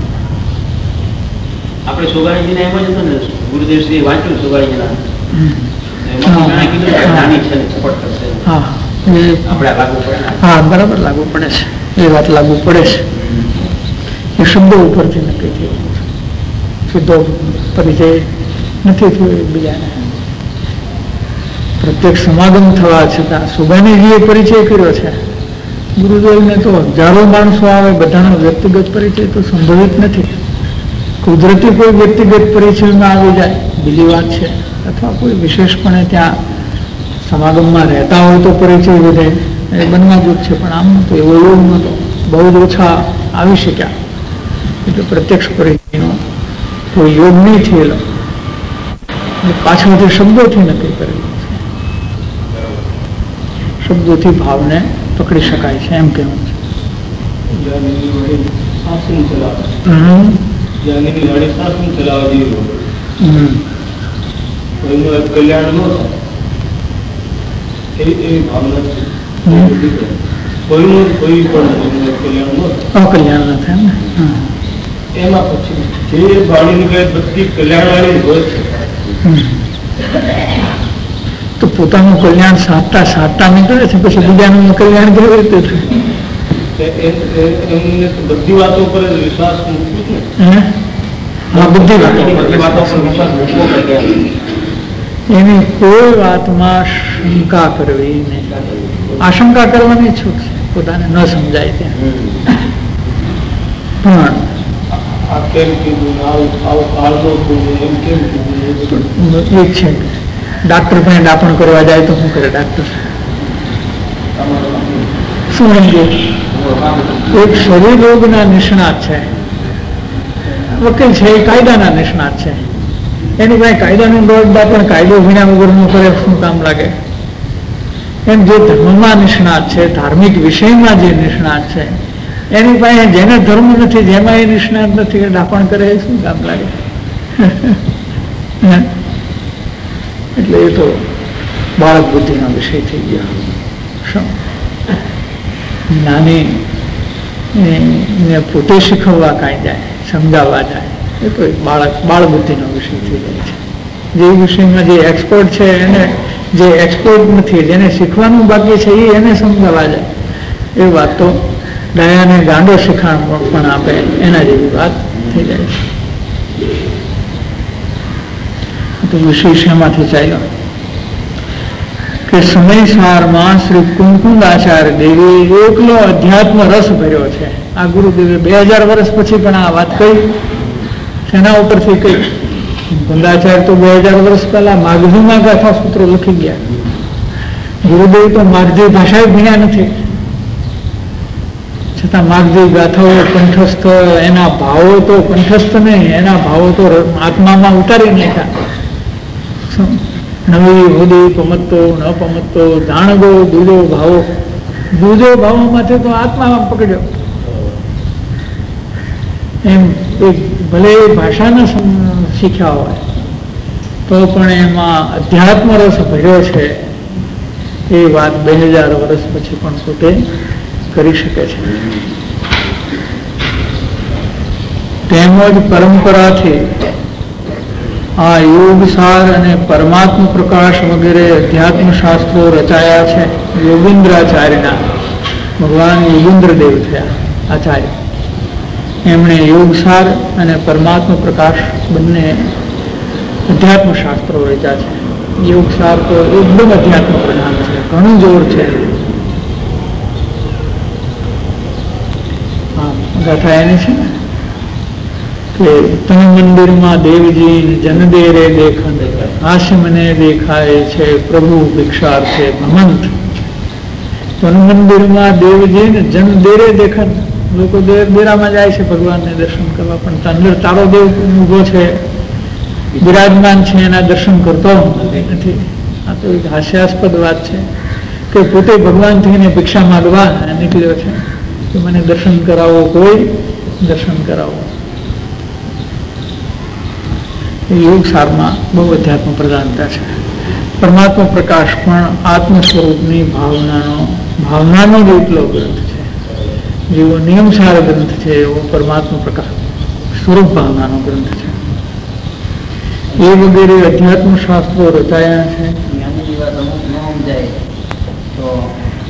આપણે સોગાણીજીને એમ જ હતું ને, ગુરુદેવશ્રી વાંચ્યું સોગાણીજીના, હા એ આપણે લાગુ પડે ને. હા બરાબર લાગુ પડે છે, એ વાત લાગુ પડે છે. એ શબ્દો ઉપરથી નક્કી થયું, સીધો પરિચય નથી થયો એકબીજાને. પ્રત્યેક સમાગમ થવા છતાં સુભાનીજીએ પરિચય કર્યો છે. ગુરુદેવને તો હજારો માણસો આવે, બધાનો વ્યક્તિગત પરિચય તો સંભવિત નથી. કુદરતી કોઈ વ્યક્તિગત પરિચયમાં આવી જાય બીજી વાત છે, અથવા કોઈ વિશેષપણે ત્યાં સમાગમમાં રહેતા હોય તો પરિચય વધે, એ બનવા જ છે. પણ આમ તો એવો યોગ નહોતો, બહુ જ ઓછા આવી શક્યા. એટલે પ્રત્યક્ષ પરિચયનો કોઈ યોગ નહીં થયેલો, પાછળથી શબ્દોથી નક્કી કરેલું છે. શબ્દોથી ભાવને પકડી શકાય છે એમ કહેવું છે. કલ્યાણ નો થાય એવી ભાવના છે. કોઈનું કોઈ પણ કલ્યાણ નો થાય, અકલ્યાણ ન થાય ને. એમાં પછી જે વાણી નીકળે બધી કલ્યાણવાળી હોય છે. તો પોતાનું કલ્યાણ સાધતા સાધતા નીકળે છે, પછી બીજાનું કલ્યાણ કેવી રીતે એમને બધી વાતો પર વિશ્વાસ થાય? હા, બધી વાતો એની કોઈ વાતમાં શંકા કરવી નહીં. આશંકા કરવાની છૂટ છે, પોતાને ન સમજાય ત્યાં. પણ આ કેમ કીધું, આવું કાળનો એમ કેમ કીધું, એક છે ડાક્ટર પાસે દાપણ કરવા જાય તો શું કરે ડાક્ટર? શું સમજે? એક શરીર રોગના નિષ્ણાત છે, વકીલ છે, એ કાયદાના નિષ્ણાત છે. એની પાસે કાયદાનું દાપણ કાયદો વિના વગરનું કરે શું કામ લાગે? એમ જે ધર્મમાં નિષ્ણાત છે, ધાર્મિક વિષયમાં જે નિષ્ણાત છે, એની પાસે જેને ધર્મ નથી, જેમાં એ નિષ્ણાત નથી, એ દાપણ કરે એ શું કામ લાગે? એટલે એ તો બાળક બુદ્ધિનો વિષય થઈ ગયો. શું નાની ને પોતે શીખવવા કાંઈ જાય, સમજાવવા જાય, એ તો બાળક બાળ બુદ્ધિનો વિષય થઈ જાય છે. જે વિષયમાં જે એક્સપર્ટ છે એને, જે એક્સપર્ટ નથી, જેને શીખવાનું બાકી છે એ એને સમજાવવા જાય, એ વાત તો ડાયાને ગાંડો શીખાણ પણ આપે એના જેવી વાત થઈ જાય છે. તો વિષય શેમાંથી ચાલ્યો કે સમયસારમાં શ્રી કુમકુંદાચાર્ય દેવી એકલો અધ્યાત્મ રસ ભર્યો છે. આ ગુરુદેવે બે હજાર વર્ષ પછી પણ આ વાત કહી, તેના ઉપરથી કહી. કુંદાચાર્ય તો બે હજાર વર્ષ પહેલા માગધીમાં ગાથા સૂત્રો લખી ગયા. ગુરુદેવ તો માગધી ભાષા ભણ્યા નથી, છતાં માગધી ગાથાઓ કંઠસ્થ, એના ભાવો તો કંઠસ્થ નહીં, એના ભાવો તો આત્મામાં ઉતારી નાખ્યા. નવી હોદી પમતો ન પમતો જાણગો દૂજો ભાવો, દૂજો ભાવોમાંથી તો આત્મામાં પકડ્યો. એમ એક ભલે ભાષાને શીખ્યા હોય તો પણ એમાં અધ્યાત્મ રસ ભર્યો છે, એ વાત બે હજાર વર્ષ પછી પણ પોતે કરી શકે છે. તેમજ પરંપરાથી આ યોગસાર અને પરમાત્મ પ્રકાશ વગેરે અધ્યાત્મ શાસ્ત્રો રચાયા છે. યોગેન્દ્રાચાર્યના, ભગવાન યોગેન્દ્રદેવ થયા આચાર્ય, એમણે યોગસાર અને પરમાત્મ પ્રકાશ બંને અધ્યાત્મ શાસ્ત્રો રચ્યા છે. યોગસાર તો એકદમ અધ્યાત્મ પ્રધાન છે, ઘણું જોર છે. હા, ગાથા એની છે ને કે તન મંદિરમાં દેવજી જનદે રે દેખન, હાસ્ય મને દેખાય છે પ્રભુ ભિક્ષાર્થે ભમંત. તન મંદિરમાં દેવજી ને જન દેરે દેખન, લોકો દેર દેરામાં જાય છે ભગવાનને દર્શન કરવા, પણ અંદર તારો દેવ ઉભો છે, બિરાજમાન છે, એના દર્શન કરતો નથી. આ તો એક હાસ્યાસ્પદ વાત છે કે પોતે ભગવાન થઈને ભિક્ષા માગવા નીકળ્યો છે કે મને દર્શન કરાવો, કોઈ દર્શન કરાવો. યોગ સારમાં બહુ અધ્યાત્મ પ્રધાનતા છે. પરમાત્મા પ્રકાશ પણ આત્મ સ્વરૂપની ભાવનાનો ભાવનાનો જ એટલો ગ્રંથ છે. જેવો નિયમસાર ગ્રંથ છે એવો પરમાત્મા પ્રકાશ સ્વરૂપ ભાવનાનો ગ્રંથ છે. એ વગેરે અધ્યાત્મ શાસ્ત્રો રચાયા છે. જ્ઞાનની વાત અમુક ન સમજાય તો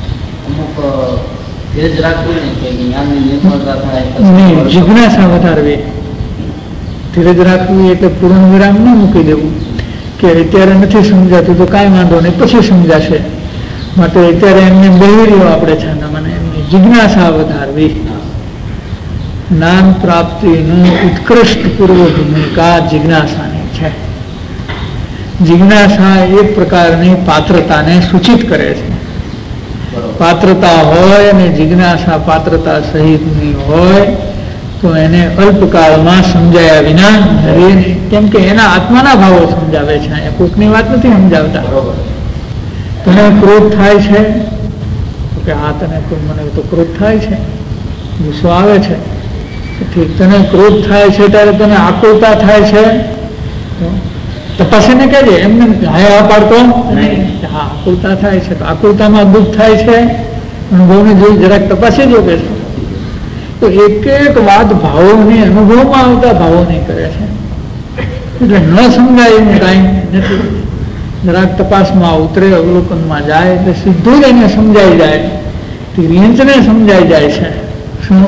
ધીરજ રાખવું ને કે જ્ઞાનની નિર્મળતા થાય. નહીં, જિજ્ઞાસા વધારવી. ધીરજ રાખવી એટલે પૂર્ણ વિરામ ન મૂકી દેવું કે અત્યારે નથી સમજાતું તો કાંઈ વાંધો નહીં, પછી સમજાશે, માટે અત્યારે એમને બેહી રહ્યો આપણે છાનામાં. એમની જિજ્ઞાસા વધારવી. જ્ઞાન પ્રાપ્તિનું ઉત્કૃષ્ટ પૂર્વ ભૂમિકા જિજ્ઞાસાની છે. જિજ્ઞાસા એક પ્રકારની પાત્રતાને સૂચિત કરે છે. પાત્રતા હોય અને જિજ્ઞાસા પાત્રતા સહિતની હોય તો એને અલ્પકાળમાં સમજાયા વિના રહે નહીં. કેમ કે એના આત્માના ભાવો સમજાવે છે, અહીંયા કોકની વાત નથી સમજાવતા. તને ક્રોધ થાય છે તો કે હા તને મને તો ક્રોધ થાય છે, ગુસ્સો આવે છે, ઠીક. તને ક્રોધ થાય છે ત્યારે તને આકુલતા થાય છે તો તપાસીને કહેજે, એમને હા હા પાડતો હા આકુલતા થાય છે તો આકુલતામાં દુઃખ થાય છે, અનુભવને જોઈ જરાક તપાસી જો કે તો એક એક વાત ભાવોની અનુભવમાં આવતા ભાવોની કરે છે. એટલે ન સમજાય એવું કાંઈ નથી. જરાક તપાસમાં ઉતરે, અવલોકનમાં જાય એટલે સીધું જ એને સમજાઈ જાય, તિર્યંચને સમજાઈ જાય છે. શું?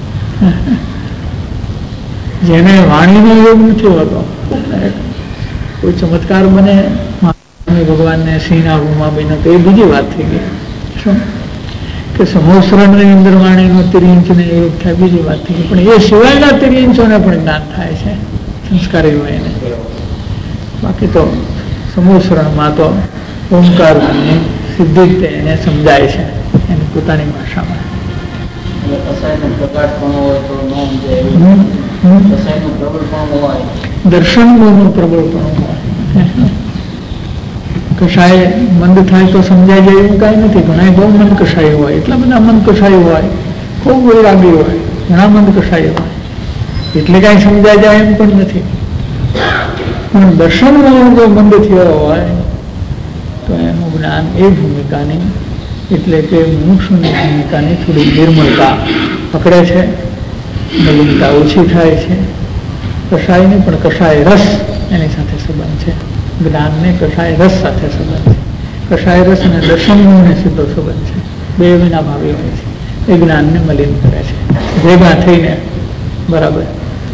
જેને વાણીનો યોગ નથી હોતો, કોઈ ચમત્કાર બને ભગવાનને સિંહના રૂમમાં બન્યો તો એ બીજી વાત થઈ ગઈ. શું કે સમોસરણની અંદર વાણીનો તિર્યંચને યોગ થાય, બીજી વાત થઈ ગઈ. પણ એ સિવાયના તિર્યંચોને પણ જ્ઞાન થાય છે સંસ્કારી હોય એને. બાકી તો સમોસરણમાં તો ઓમકારની સિદ્ધિ એને સમજાય છે એની પોતાની ભાષામાં. દર્શન નું પ્રબળપણું હોય. કશાય મંદ થાય તો સમજાય જાય એવું કાંઈ નથી. ઘણા બહુ મન કશાય હોય, એટલા બધા મન કશાય હોય, ખૂબ વૈરાગી હોય, ઘણા મન કશાય હોય, એટલે કાંઈ સમજાય જાય એમ પણ નથી. પણ દર્શનમાં જો મંદ થયો હોય તો એનું જ્ઞાન એ ભૂમિકાની, એટલે કે મુમુક્ષુની ભૂમિકાની થોડી નિર્મળતા પકડે છે, મલિનતા ઓછી થાય છે. કશાયની પણ કશાય રસ એની સાથે સંબંધ છે. જ્ઞાનને કશાય રસ સાથે સંબંધ છે. કશાય રસ અને દર્શનનો સીધો સંબંધ છે. બે વિના ભાવી હોય છે. એ જ્ઞાનને મલિન કરે છે ભેગા થઈને. બરાબર.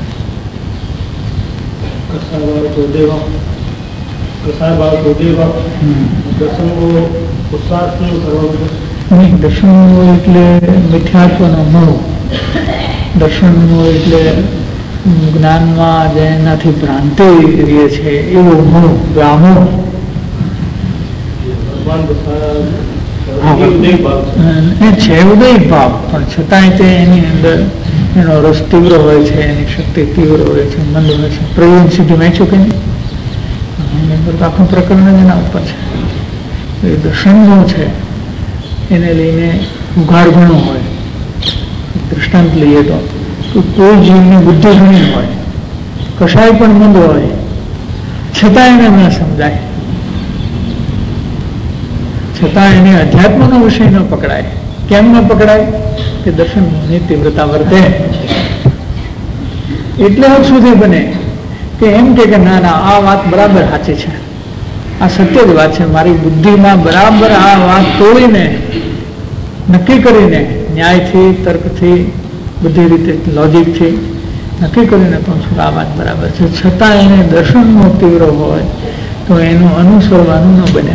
દર્શનનો એટલે મિથ્યાત્વનો મોહ, દર્શનનો એટલે જ્ઞાનમાં જેનાથી ભ્રાંતિ રહે છે એવો મોહ, વ્યામોહ. છે ઉદય ભાવ, પણ છતાંય તે એની અંદર એનો રસ તીવ્ર હોય છે, એની શક્તિ તીવ્ર હોય છે, મંદ હોય છે. પ્રયોજન સુધી વાંચ્યું કે નહીં? એની અંદર આખું પ્રકરણ જ એના ઉપર છે. એ દર્શનનો છે એને લઈને ઉઘાડ ઘણો હોય. દૃષ્ટાંત લઈએ તો કોઈ જીવની બુદ્ધિ ઘણી હોય, કશાય પણ મંદ હોય, છતાં એને ન સમજાય, છતાં એને અધ્યાત્મનો વિષય ન પકડાય. કેમ ન પકડાય? કે દર્શનની તીવ્રતા વર્તે. એટલે હદ સુધી બને કે એમ કે ના ના આ વાત બરાબર સાચી છે, આ સત્ય જ વાત છે, મારી બુદ્ધિમાં બરાબર આ વાત તોડીને નક્કી કરીને ન્યાયથી, તર્કથી, બધી રીતે લોજિકથી નક્કી કરીને કહું છું આ વાત બરાબર છે, છતાં એને દર્શનનો તીવ્ર હોય તો એનું અનુસરવાનું ન બને.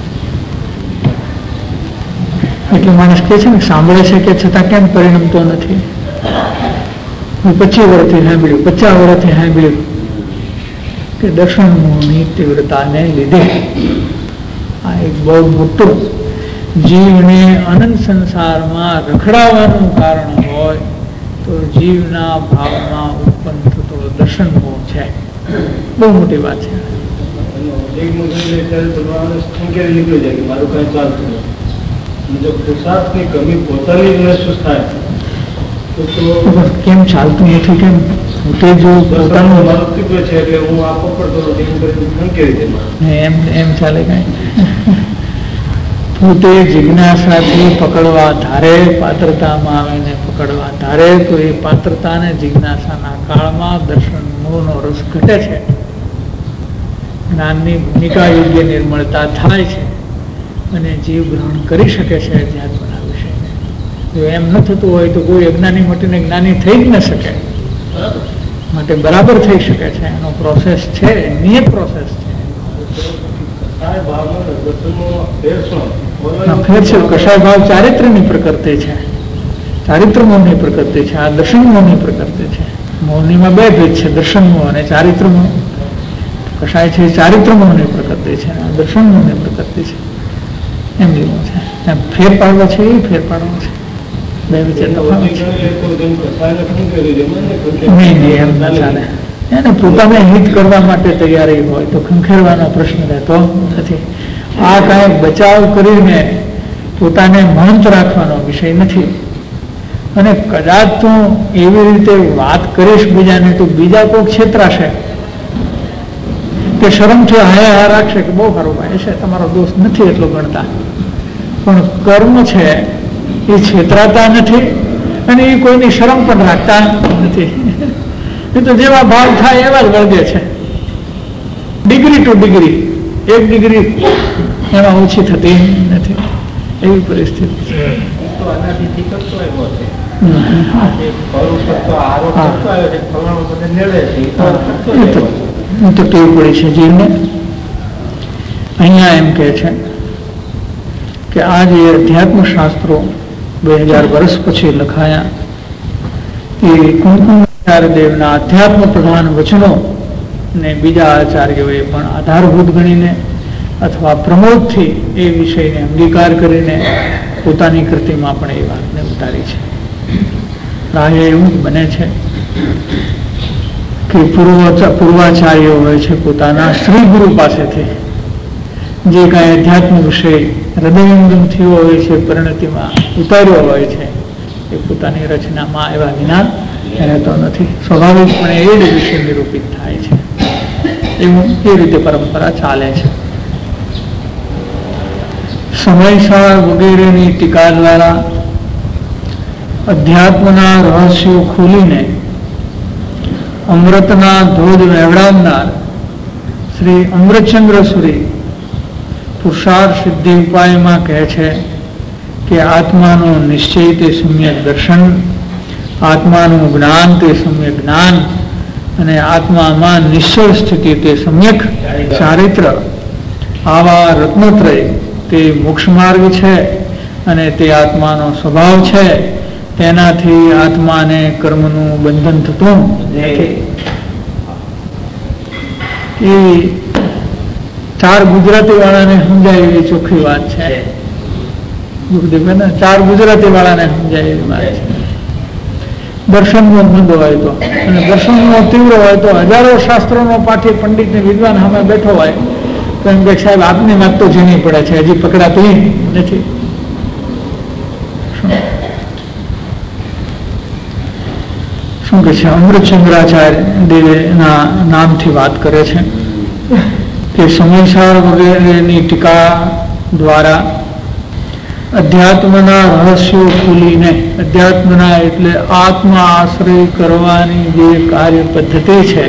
એટલે માણસ કહે છે ને, સાંભળે છે કે છતાં કેમ પરિણમતો નથી? હું પચીસ વર્ષથી સાંભળ્યું, પચાસ વર્ષથી સાંભળ્યું કે દર્શનની તીવ્રતાને લીધે આ એક બહુ મોટું જીવને અનંત સંસારમાં રખડાવવાનું કારણ હોય તો જીવના ભાવમાં ઉત્પન્ન થતો દર્શન મોહ છે. બહુ મોટી વાત છે. કેમ ચાલતું નથી? કેમ પોતે જો પોતાનું છે એટલે હું આપો એમ એમ ચાલે કઈ? પોતે જિજ્ઞાસાથી પકડવા ધારે, પાત્રતામાં આવીને પકડવા ધારે તો એ પાત્રતાને જિજ્ઞાસાના કાળમાં દર્શન મોહનો રસ ઘટે છે, જ્ઞાનની ભૂમિકા યોગ્ય નિર્મળતા થાય છે અને જીવ ગ્રહણ કરી શકે છે અધ્યાત્મના વિષયને. જો એમ ન થતું હોય તો કોઈ અજ્ઞાની મટીને જ્ઞાની થઈ જ ન શકે. માટે બરાબર થઈ શકે છે, એનો પ્રોસેસ છે, નિયત પ્રોસેસ છે. ફેર છે કષાય ભાવ ચારિત્ર્યની પ્રકૃતિ છે, ચારિત્ર મોહની પ્રકૃતિ છે, આ દર્શન મોહની પ્રકૃતિ છે. મોહનીમાં બે ભેદ છે, દર્શન મોહ અને ચારિત્ર મોહ. કષાય છે ચારિત્ર મોહની પ્રકૃતિ છે, આ દર્શન મોહની પ્રકૃતિ છે. એમ જેવું છે, એમ ફેર પાડવો છે એ ફેર પાડવો છે, બે વચ્ચે તફાવત છે. નહીં નહીં એમ ના ચાલે. એને પોતાને હિત કરવા માટે તૈયારી હોય તો ખંખેરવાનો પ્રશ્ન રહેતો નથી. આ કાંઈ બચાવ કરીને પોતાને મહંત રાખવાનો વિષય નથી. અને કદાચ તું એવી રીતે વાત કરીશ બીજાને તો બીજા કોઈ છેતરાશે કે શરમથી હાય હા રાખશે કે બહુ સારું ભાઈ છે, તમારો દોષ નથી એટલો ગણતા. પણ કર્મ છે એ છેતરાતા નથી અને એ કોઈની શરમ પણ રાખતા નથી. એ તો જેવા ભાવ થાય એવા જ વળગે છે, ડિગ્રી ટુ ડિગ્રી, એક ડિગ્રી એમાં ઓછી થતી નથી. એવી પરિસ્થિતિ છે. તો ટેવ પડી છે જીવને. અહીંયા એમ કે છે કે આ જે અધ્યાત્મ શાસ્ત્રો બે હજાર વર્ષ પછી લખાયા એ કુમકુમાચાર્ય દેવના અધ્યાત્મ પ્રધાન વચનો ને બીજા આચાર્યોએ પણ આધારભૂત ગણીને અથવા પ્રમોદથી એ વિષયને અંગીકાર કરીને પોતાની કૃતિમાં પણ એ વાતને ઉતારી છે. પ્રાય એવું જ બને છે કે પૂર્વ પૂર્વાચાર્યો હોય છે પોતાના શ્રી ગુરુ પાસેથી જે કાંઈ અધ્યાત્મ વિષય હૃદયંગમ થયો હોય છે, પરિણતિમાં ઉતાર્યો હોય છે, એ પોતાની રચનામાં એવા વિના રહેતો નથી. સ્વાભાવિકપણે એ જ વિષય નિરૂપિત થાય છે. એવું એ રીતે પરંપરા ચાલે છે. સમયસાર વગેરેની ટીકા દ્વારા અધ્યાત્મના રહસ્યો ખોલીને અમૃતના ધોધ વહેવડાવનાર શ્રી અમૃતચંદ્ર સુરી પુરુષાર્થ સિદ્ધિ ઉપાયમાં કહે છે કે આત્માનો નિશ્ચય તે સમ્યક દર્શન, આત્માનું જ્ઞાન તે સમ્યક જ્ઞાન અને આત્મામાં નિશ્ચળ સ્થિતિ તે સમ્યક ચારિત્ર. આવા રત્નત્રય તે મોક્ષ માર્ગ છે અને તે આત્માનો સ્વભાવ છે. તેનાથી આત્માને કર્મનું બંધન થતું નથી. એ ચાર ગુજરાતી વાળાને સમજાય એવી ચોખ્ખી વાત છે. ગુરુદેવ ને ચાર ગુજરાતી વાળાને સમજાય એવી વાત છે. દર્શનનો મંદ હોય તો અને દર્શનનો તીવ્ર હોય તો હજારો શાસ્ત્રોનો પાઠી પંડિત ને વિદ્વાન સામે બેઠો હોય તો એમ કે સાહેબ આપની વાત તો ઝીણી પડે છે, હજી પકડાતી નથી. શું કે છે અમૃતચંદ્રાચાર્ય દેવના નામથી વાત કરે છે કે સમયસાર વગેરેની ટીકા દ્વારા અધ્યાત્મના રહસ્યો ખોલીને, અધ્યાત્મના એટલે આત્મા આશ્રય કરવાની જે કાર્ય પદ્ધતિ છે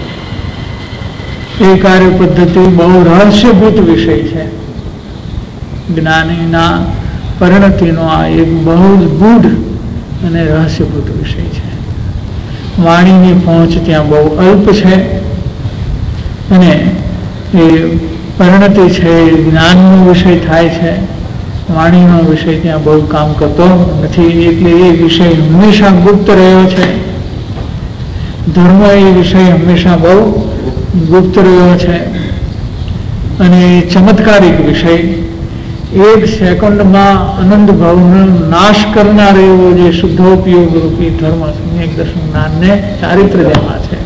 એ કાર્ય પદ્ધતિ બહુ રહસ્યભૂત વિષય છે. જ્ઞાનીના પરિણતિનો આ એક બહુ જ ગૂઢ અને રહસ્યભૂત વિષય છે. વાણીની પહોંચ ત્યાં બહુ અલ્પ છે અને એ પરિણતિ છે એ જ્ઞાનનો વિષય થાય છે. વાણીનો વિષય ત્યાં બહુ કામ કરતો નથી. એટલે એ વિષય હંમેશા ગુપ્ત રહ્યો છે. ધર્મ એ વિષય હંમેશા બહુ ગુપ્ત રહ્યો છે અને ચમત્કારિક વિષય એક સેકન્ડમાં આનંદ ભાવનો નાશ કરનાર એવો જે શુદ્ધોપયોગ રૂપી ધર્મ સમ્યક દર્શન જ્ઞાનને ચારિત્ર જેમાં છે.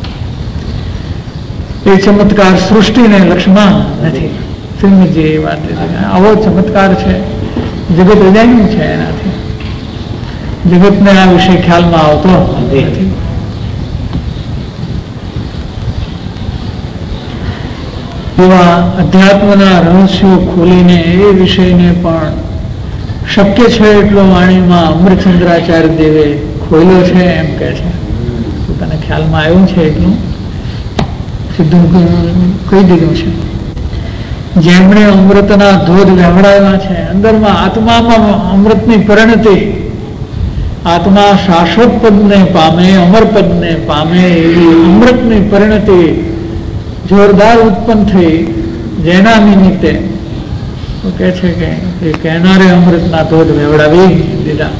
એ ચમત્કાર સૃષ્ટિને લક્ષ્યમાં નથી. શ્રીમદજી એ વાત આવો ચમત્કાર છે, જગત રજાયું છે. એનાથી જગતને આ વિષય ખ્યાલમાં આવતો નથી. એવા અધ્યાત્મના રહસ્યો ખોલીને એ વિષયને પણ શક્ય છે એટલો વાણીમાં અમૃતચંદ્રાચાર્ય દેવે ખોલ્યો છે એમ કહે છે. પોતાના ખ્યાલમાં આવ્યું છે એટલું સીધું કહી દીધું છે. જેમણે અમૃતના ધોધ વહેવડાવ્યા છે, અંદરમાં આત્મામાં અમૃતની પરિણતિ આત્મા શાશ્વત પદને પામે, અમર પદને પામે એવી અમૃતની પરિણતિ જોરદાર ઉત્પન્ન થઈ, જેના નિમિત્તે કહે છે કે એ કહેનારે અમૃતના ધોધ વેવડાવી દીધા.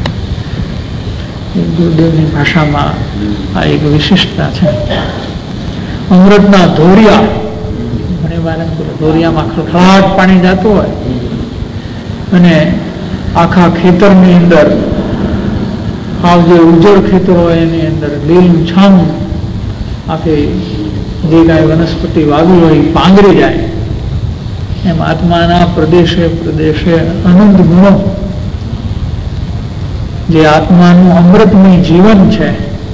ગુરુદેવની ભાષામાં આ એક વિશિષ્ટતા છે. અમૃતના ધોરિયા, ઘણી વાર ધોરિયામાં ખળખળાટ પાણી જતું હોય અને આખા ખેતરની અંદર આવ જે ઉજળ ખેતર હોય એની અંદર લીલું છમ આખી જે કાંઈ વનસ્પતિ વાવી હોય પાંગરી જાય, એમ આત્માના પ્રદેશે પ્રદેશે અનંત ગુણો, જે આત્માનું અમૃતમય જીવન છે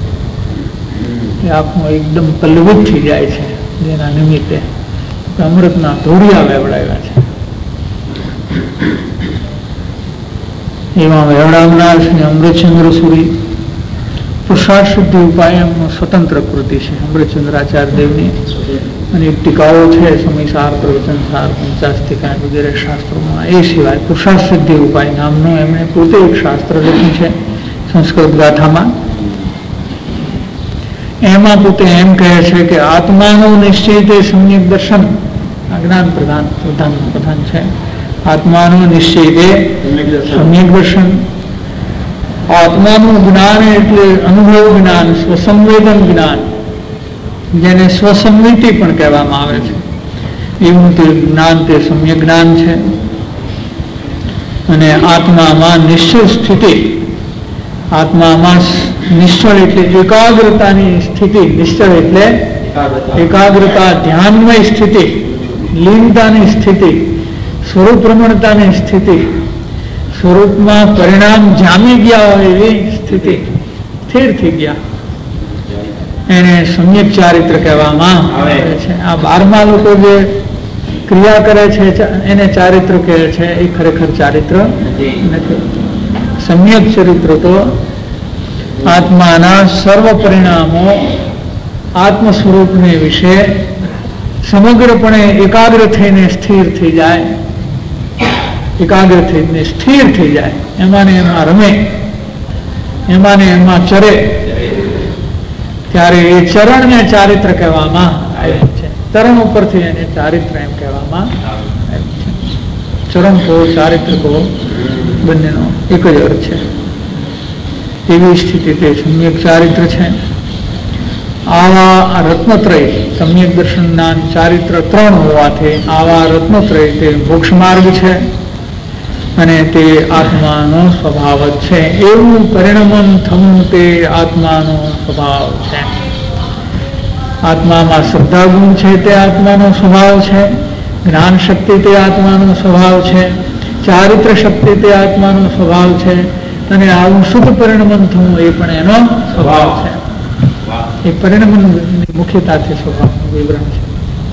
એ આખું એકદમ પલ્લવિત થઈ જાય છે, જેના નિમિત્તે અમૃતના ધોરિયા વેવડાવ્યા છે. એમાં વેવડાવનાર શ્રી અમૃતચંદ્ર સુરી પુરુષાર્થ સિદ્ધિ ઉપાય એમનું સ્વતંત્ર કૃતિ છે અમૃતચંદ્રાચાર્ય દેવની. અને એક ટીકાઓ છે સમયસાર, પ્રવચનસાર, પંચાસ્તિકા વગેરે શાસ્ત્રોમાં. એ સિવાય પુરુષાર્થ સિદ્ધિ ઉપાય નામનું એમણે પોતે એક શાસ્ત્ર લખ્યું છે સંસ્કૃત ગાથામાં. એમાં પોતે એમ કહે છે કે આત્માનું નિશ્ચય તે સમ્યક દર્શન, આ જ્ઞાન પ્રધાન પ્રધાન પ્રધાન છે. આત્માનું નિશ્ચય તે સમ્યક દર્શન. આત્માનું જ્ઞાન એટલે અનુભવ જ્ઞાન, સ્વસંવેદન જ્ઞાન, જેને સ્વસંમિતિ પણ કહેવામાં આવે છે, એવું તે જ્ઞાન તે સમ્યક જ્ઞાન છે. અને આત્મામાં નિશ્ચળ સ્થિતિ, આત્મામાં નિશ્ચળ એટલે એકાગ્રતાની સ્થિતિ, નિશ્ચળ એટલે એકાગ્રતા, ધ્યાનમય સ્થિતિ, લીનતાની સ્થિતિ, સ્વરૂપ રમણતાની સ્થિતિ, સ્વરૂપમાં પરિણામ જામી ગયા હોય એવી સ્થિતિ, સ્થિર થઈ ગયા, એને સમ્યક ચારિત્ર કહેવામાં આવે છે. આ બારમા લોકો જે ક્રિયા કરે છે એને ચારિત્ર કહે છે, એ ખરેખર ચારિત્ર નથી. સમ્યક ચરિત્ર તો આત્માના સર્વ પરિણામો આત્મ સ્વરૂપને વિશે સમગ્રપણે એકાગ્ર થઈને સ્થિર થઈ જાય, એકાગ્ર થઈને સ્થિર થઈ જાય, એમાં ને એમાં રમે, એમાં ને એમાં ચરે, ત્યારે એ ચરણને ચારિત્ર કહેવામાં આવે છે. ચરણ ઉપરથી એને ચારિત્ર એમ કહેવામાં આવે છે. ચરણ કહો, ચારિત્ર કહો, બંનેનો એક જ અર્થ છે. એવી સ્થિતિ તે સમ્યક ચારિત્ર છે. આવા રત્નત્રય, સમ્યક દર્શનના ચારિત્ર ત્રણ હોવાથી આવા રત્નત્રય તે મોક્ષ માર્ગ છે અને તે આત્માનો સ્વભાવ જ છે. એવું પરિણમન થવું તે આત્માનો સ્વભાવ છે. આત્મામાં શ્રદ્ધા ગુણ છે તે આત્માનો સ્વભાવ છે, જ્ઞાન શક્તિ તે આત્માનો સ્વભાવ છે, ચારિત્ર શક્તિ તે આત્માનો સ્વભાવ છે, અને આવું શુદ્ધ પરિણમન થવું એ પણ એનો સ્વભાવ છે. એ પરિણમન મુખ્યતાથી સ્વભાવનું વિવરણ છે.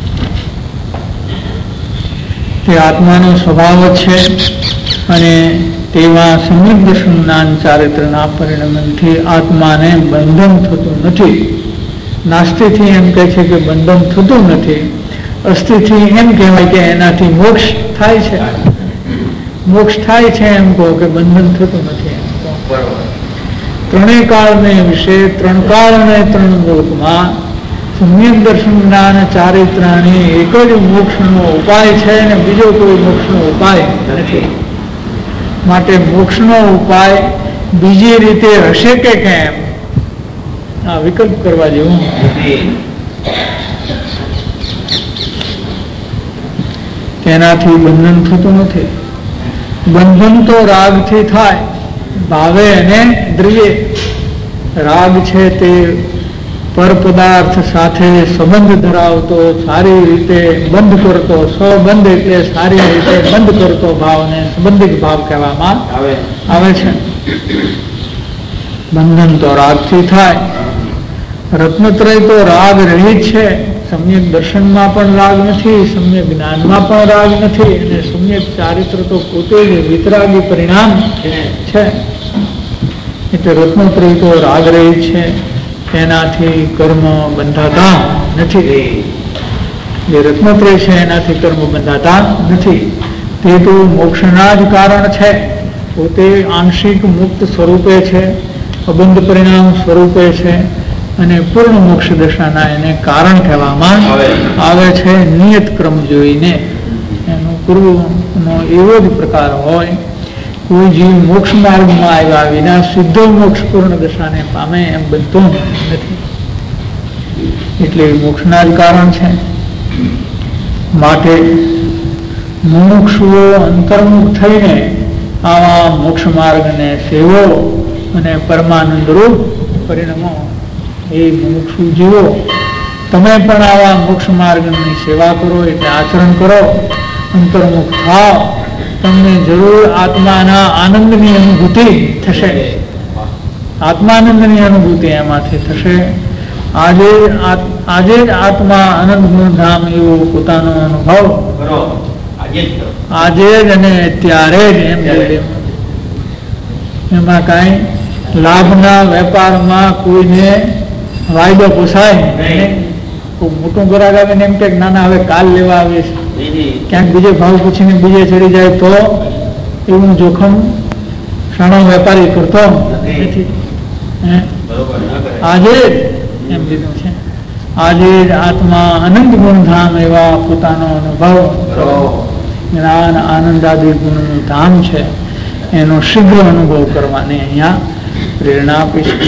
તે આત્માનો સ્વભાવ જ છે અને તેમાં સમ્યક દર્શન જ્ઞાન ચારિત્રના પરિણમનથી આત્માને બંધન થતું નથી. નાસ્તિથી એમ કહે છે કે બંધન થતું નથી, અસ્થિથી એમ કહેવાય કે એનાથી મોક્ષ થાય છે. મોક્ષ થાય છે એમ કહો કે બંધન થતું નથી એમ કહો. ત્રણેય કાળને વિશે ત્રણ કાળ અને ત્રણ લોકમાં સમ્યક દર્શન જ્ઞાન ચારિત્રની એક જ મોક્ષનો ઉપાય છે અને બીજો કોઈ મોક્ષનો ઉપાય નથી. માટે મોક્ષનો ઉપાય બીજી રીતે હશે કે કેમ, આ વિકલ્પ કરવા જેવું. તેનાથી બંધન થતું નથી. બંધન તો રાગથી થાય, ભાવે અને દ્રવ્ય. રાગ છે તે પર પદાર્થ સાથે સંબંધ ધરાવતો, સારી રીતે બંધ કરતો, સ્વબંધ એટલે સારી રીતે બંધ કરતો ભાવને સંબંધિત ભાવ કહેવામાં આવે છે. બંધન તો રાગથી થાય. રત્નત્રય તો રાગ રહિત છે. સમ્યક દર્શનમાં પણ રાગ નથી, સમ્યક જ્ઞાનમાં પણ રાગ નથી, અને સમ્યક ચારિત્ર તો પોતે જ વિતરાગી પરિણામ છે. એટલે રત્નત્રય તો રાગ રહિત છે, એનાથી કર્મ બંધાતા નથી. જે રત્નત્રય છે એનાથી કર્મ બંધાતા નથી. તે તો મોક્ષના જ કારણ છે. પોતે આંશિક મુક્ત સ્વરૂપે છે, અબંધ પરિણામ સ્વરૂપે છે અને પૂર્ણ મોક્ષ દશાના એને કારણ કહેવામાં આવે છે નિયત ક્રમ જોઈને. એનો પૂર્વનો એવો જ પ્રકાર હોય. કોઈ જીવ મોક્ષ માર્ગમાં આવ્યા વિના સીધો મોક્ષ પૂર્ણ દશાને પામે એમ બનતું નથી. એટલે મોક્ષના જ કારણ છે. માટે મુમુક્ષુઓ અંતર્મુખ થઈને આવા મોક્ષ માર્ગને સેવો અને પરમાનંદ રૂપ પરિણમો. એ મુમુક્ષુ જીવો તમે પણ આવા મોક્ષ માર્ગની સેવા કરો, એટલે આચરણ કરો, અંતર્મુખ થાવ, તમને જરૂર આત્માના આનંદની અનુભૂતિ થશે. આત્માનંદની અનુભૂતિ એમાંથી થશે. આજે આજે જ આત્મા આનંદ ગુણધામ એવો પોતાનો અનુભવ આજે જ અને ત્યારે જ એમ એમાં કાંઈ લાભના વેપારમાં કોઈને વાયદો પોસાય કોઈ મોટું ગ્રાહક આવે ને એમ કે નાના હવે કાલ લેવા આવે છે, ક્યાંક બીજે ભાવ પૂછીને બીજે ચડી જાય તો એવું જોખમ સાણો વેપારી કરતો નથી. આજે જ એમ લીધું છે. આજે જ આત્મા આનંદ ગુણધામ એવા પોતાનો અનુભવ જ્ઞાન આનંદ આદિ ગુણનું ધામ છે એનો શીઘ્ર અનુભવ કરવાની અહીંયા પ્રેરણા આપી છે.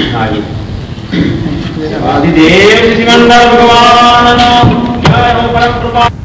ભગવાન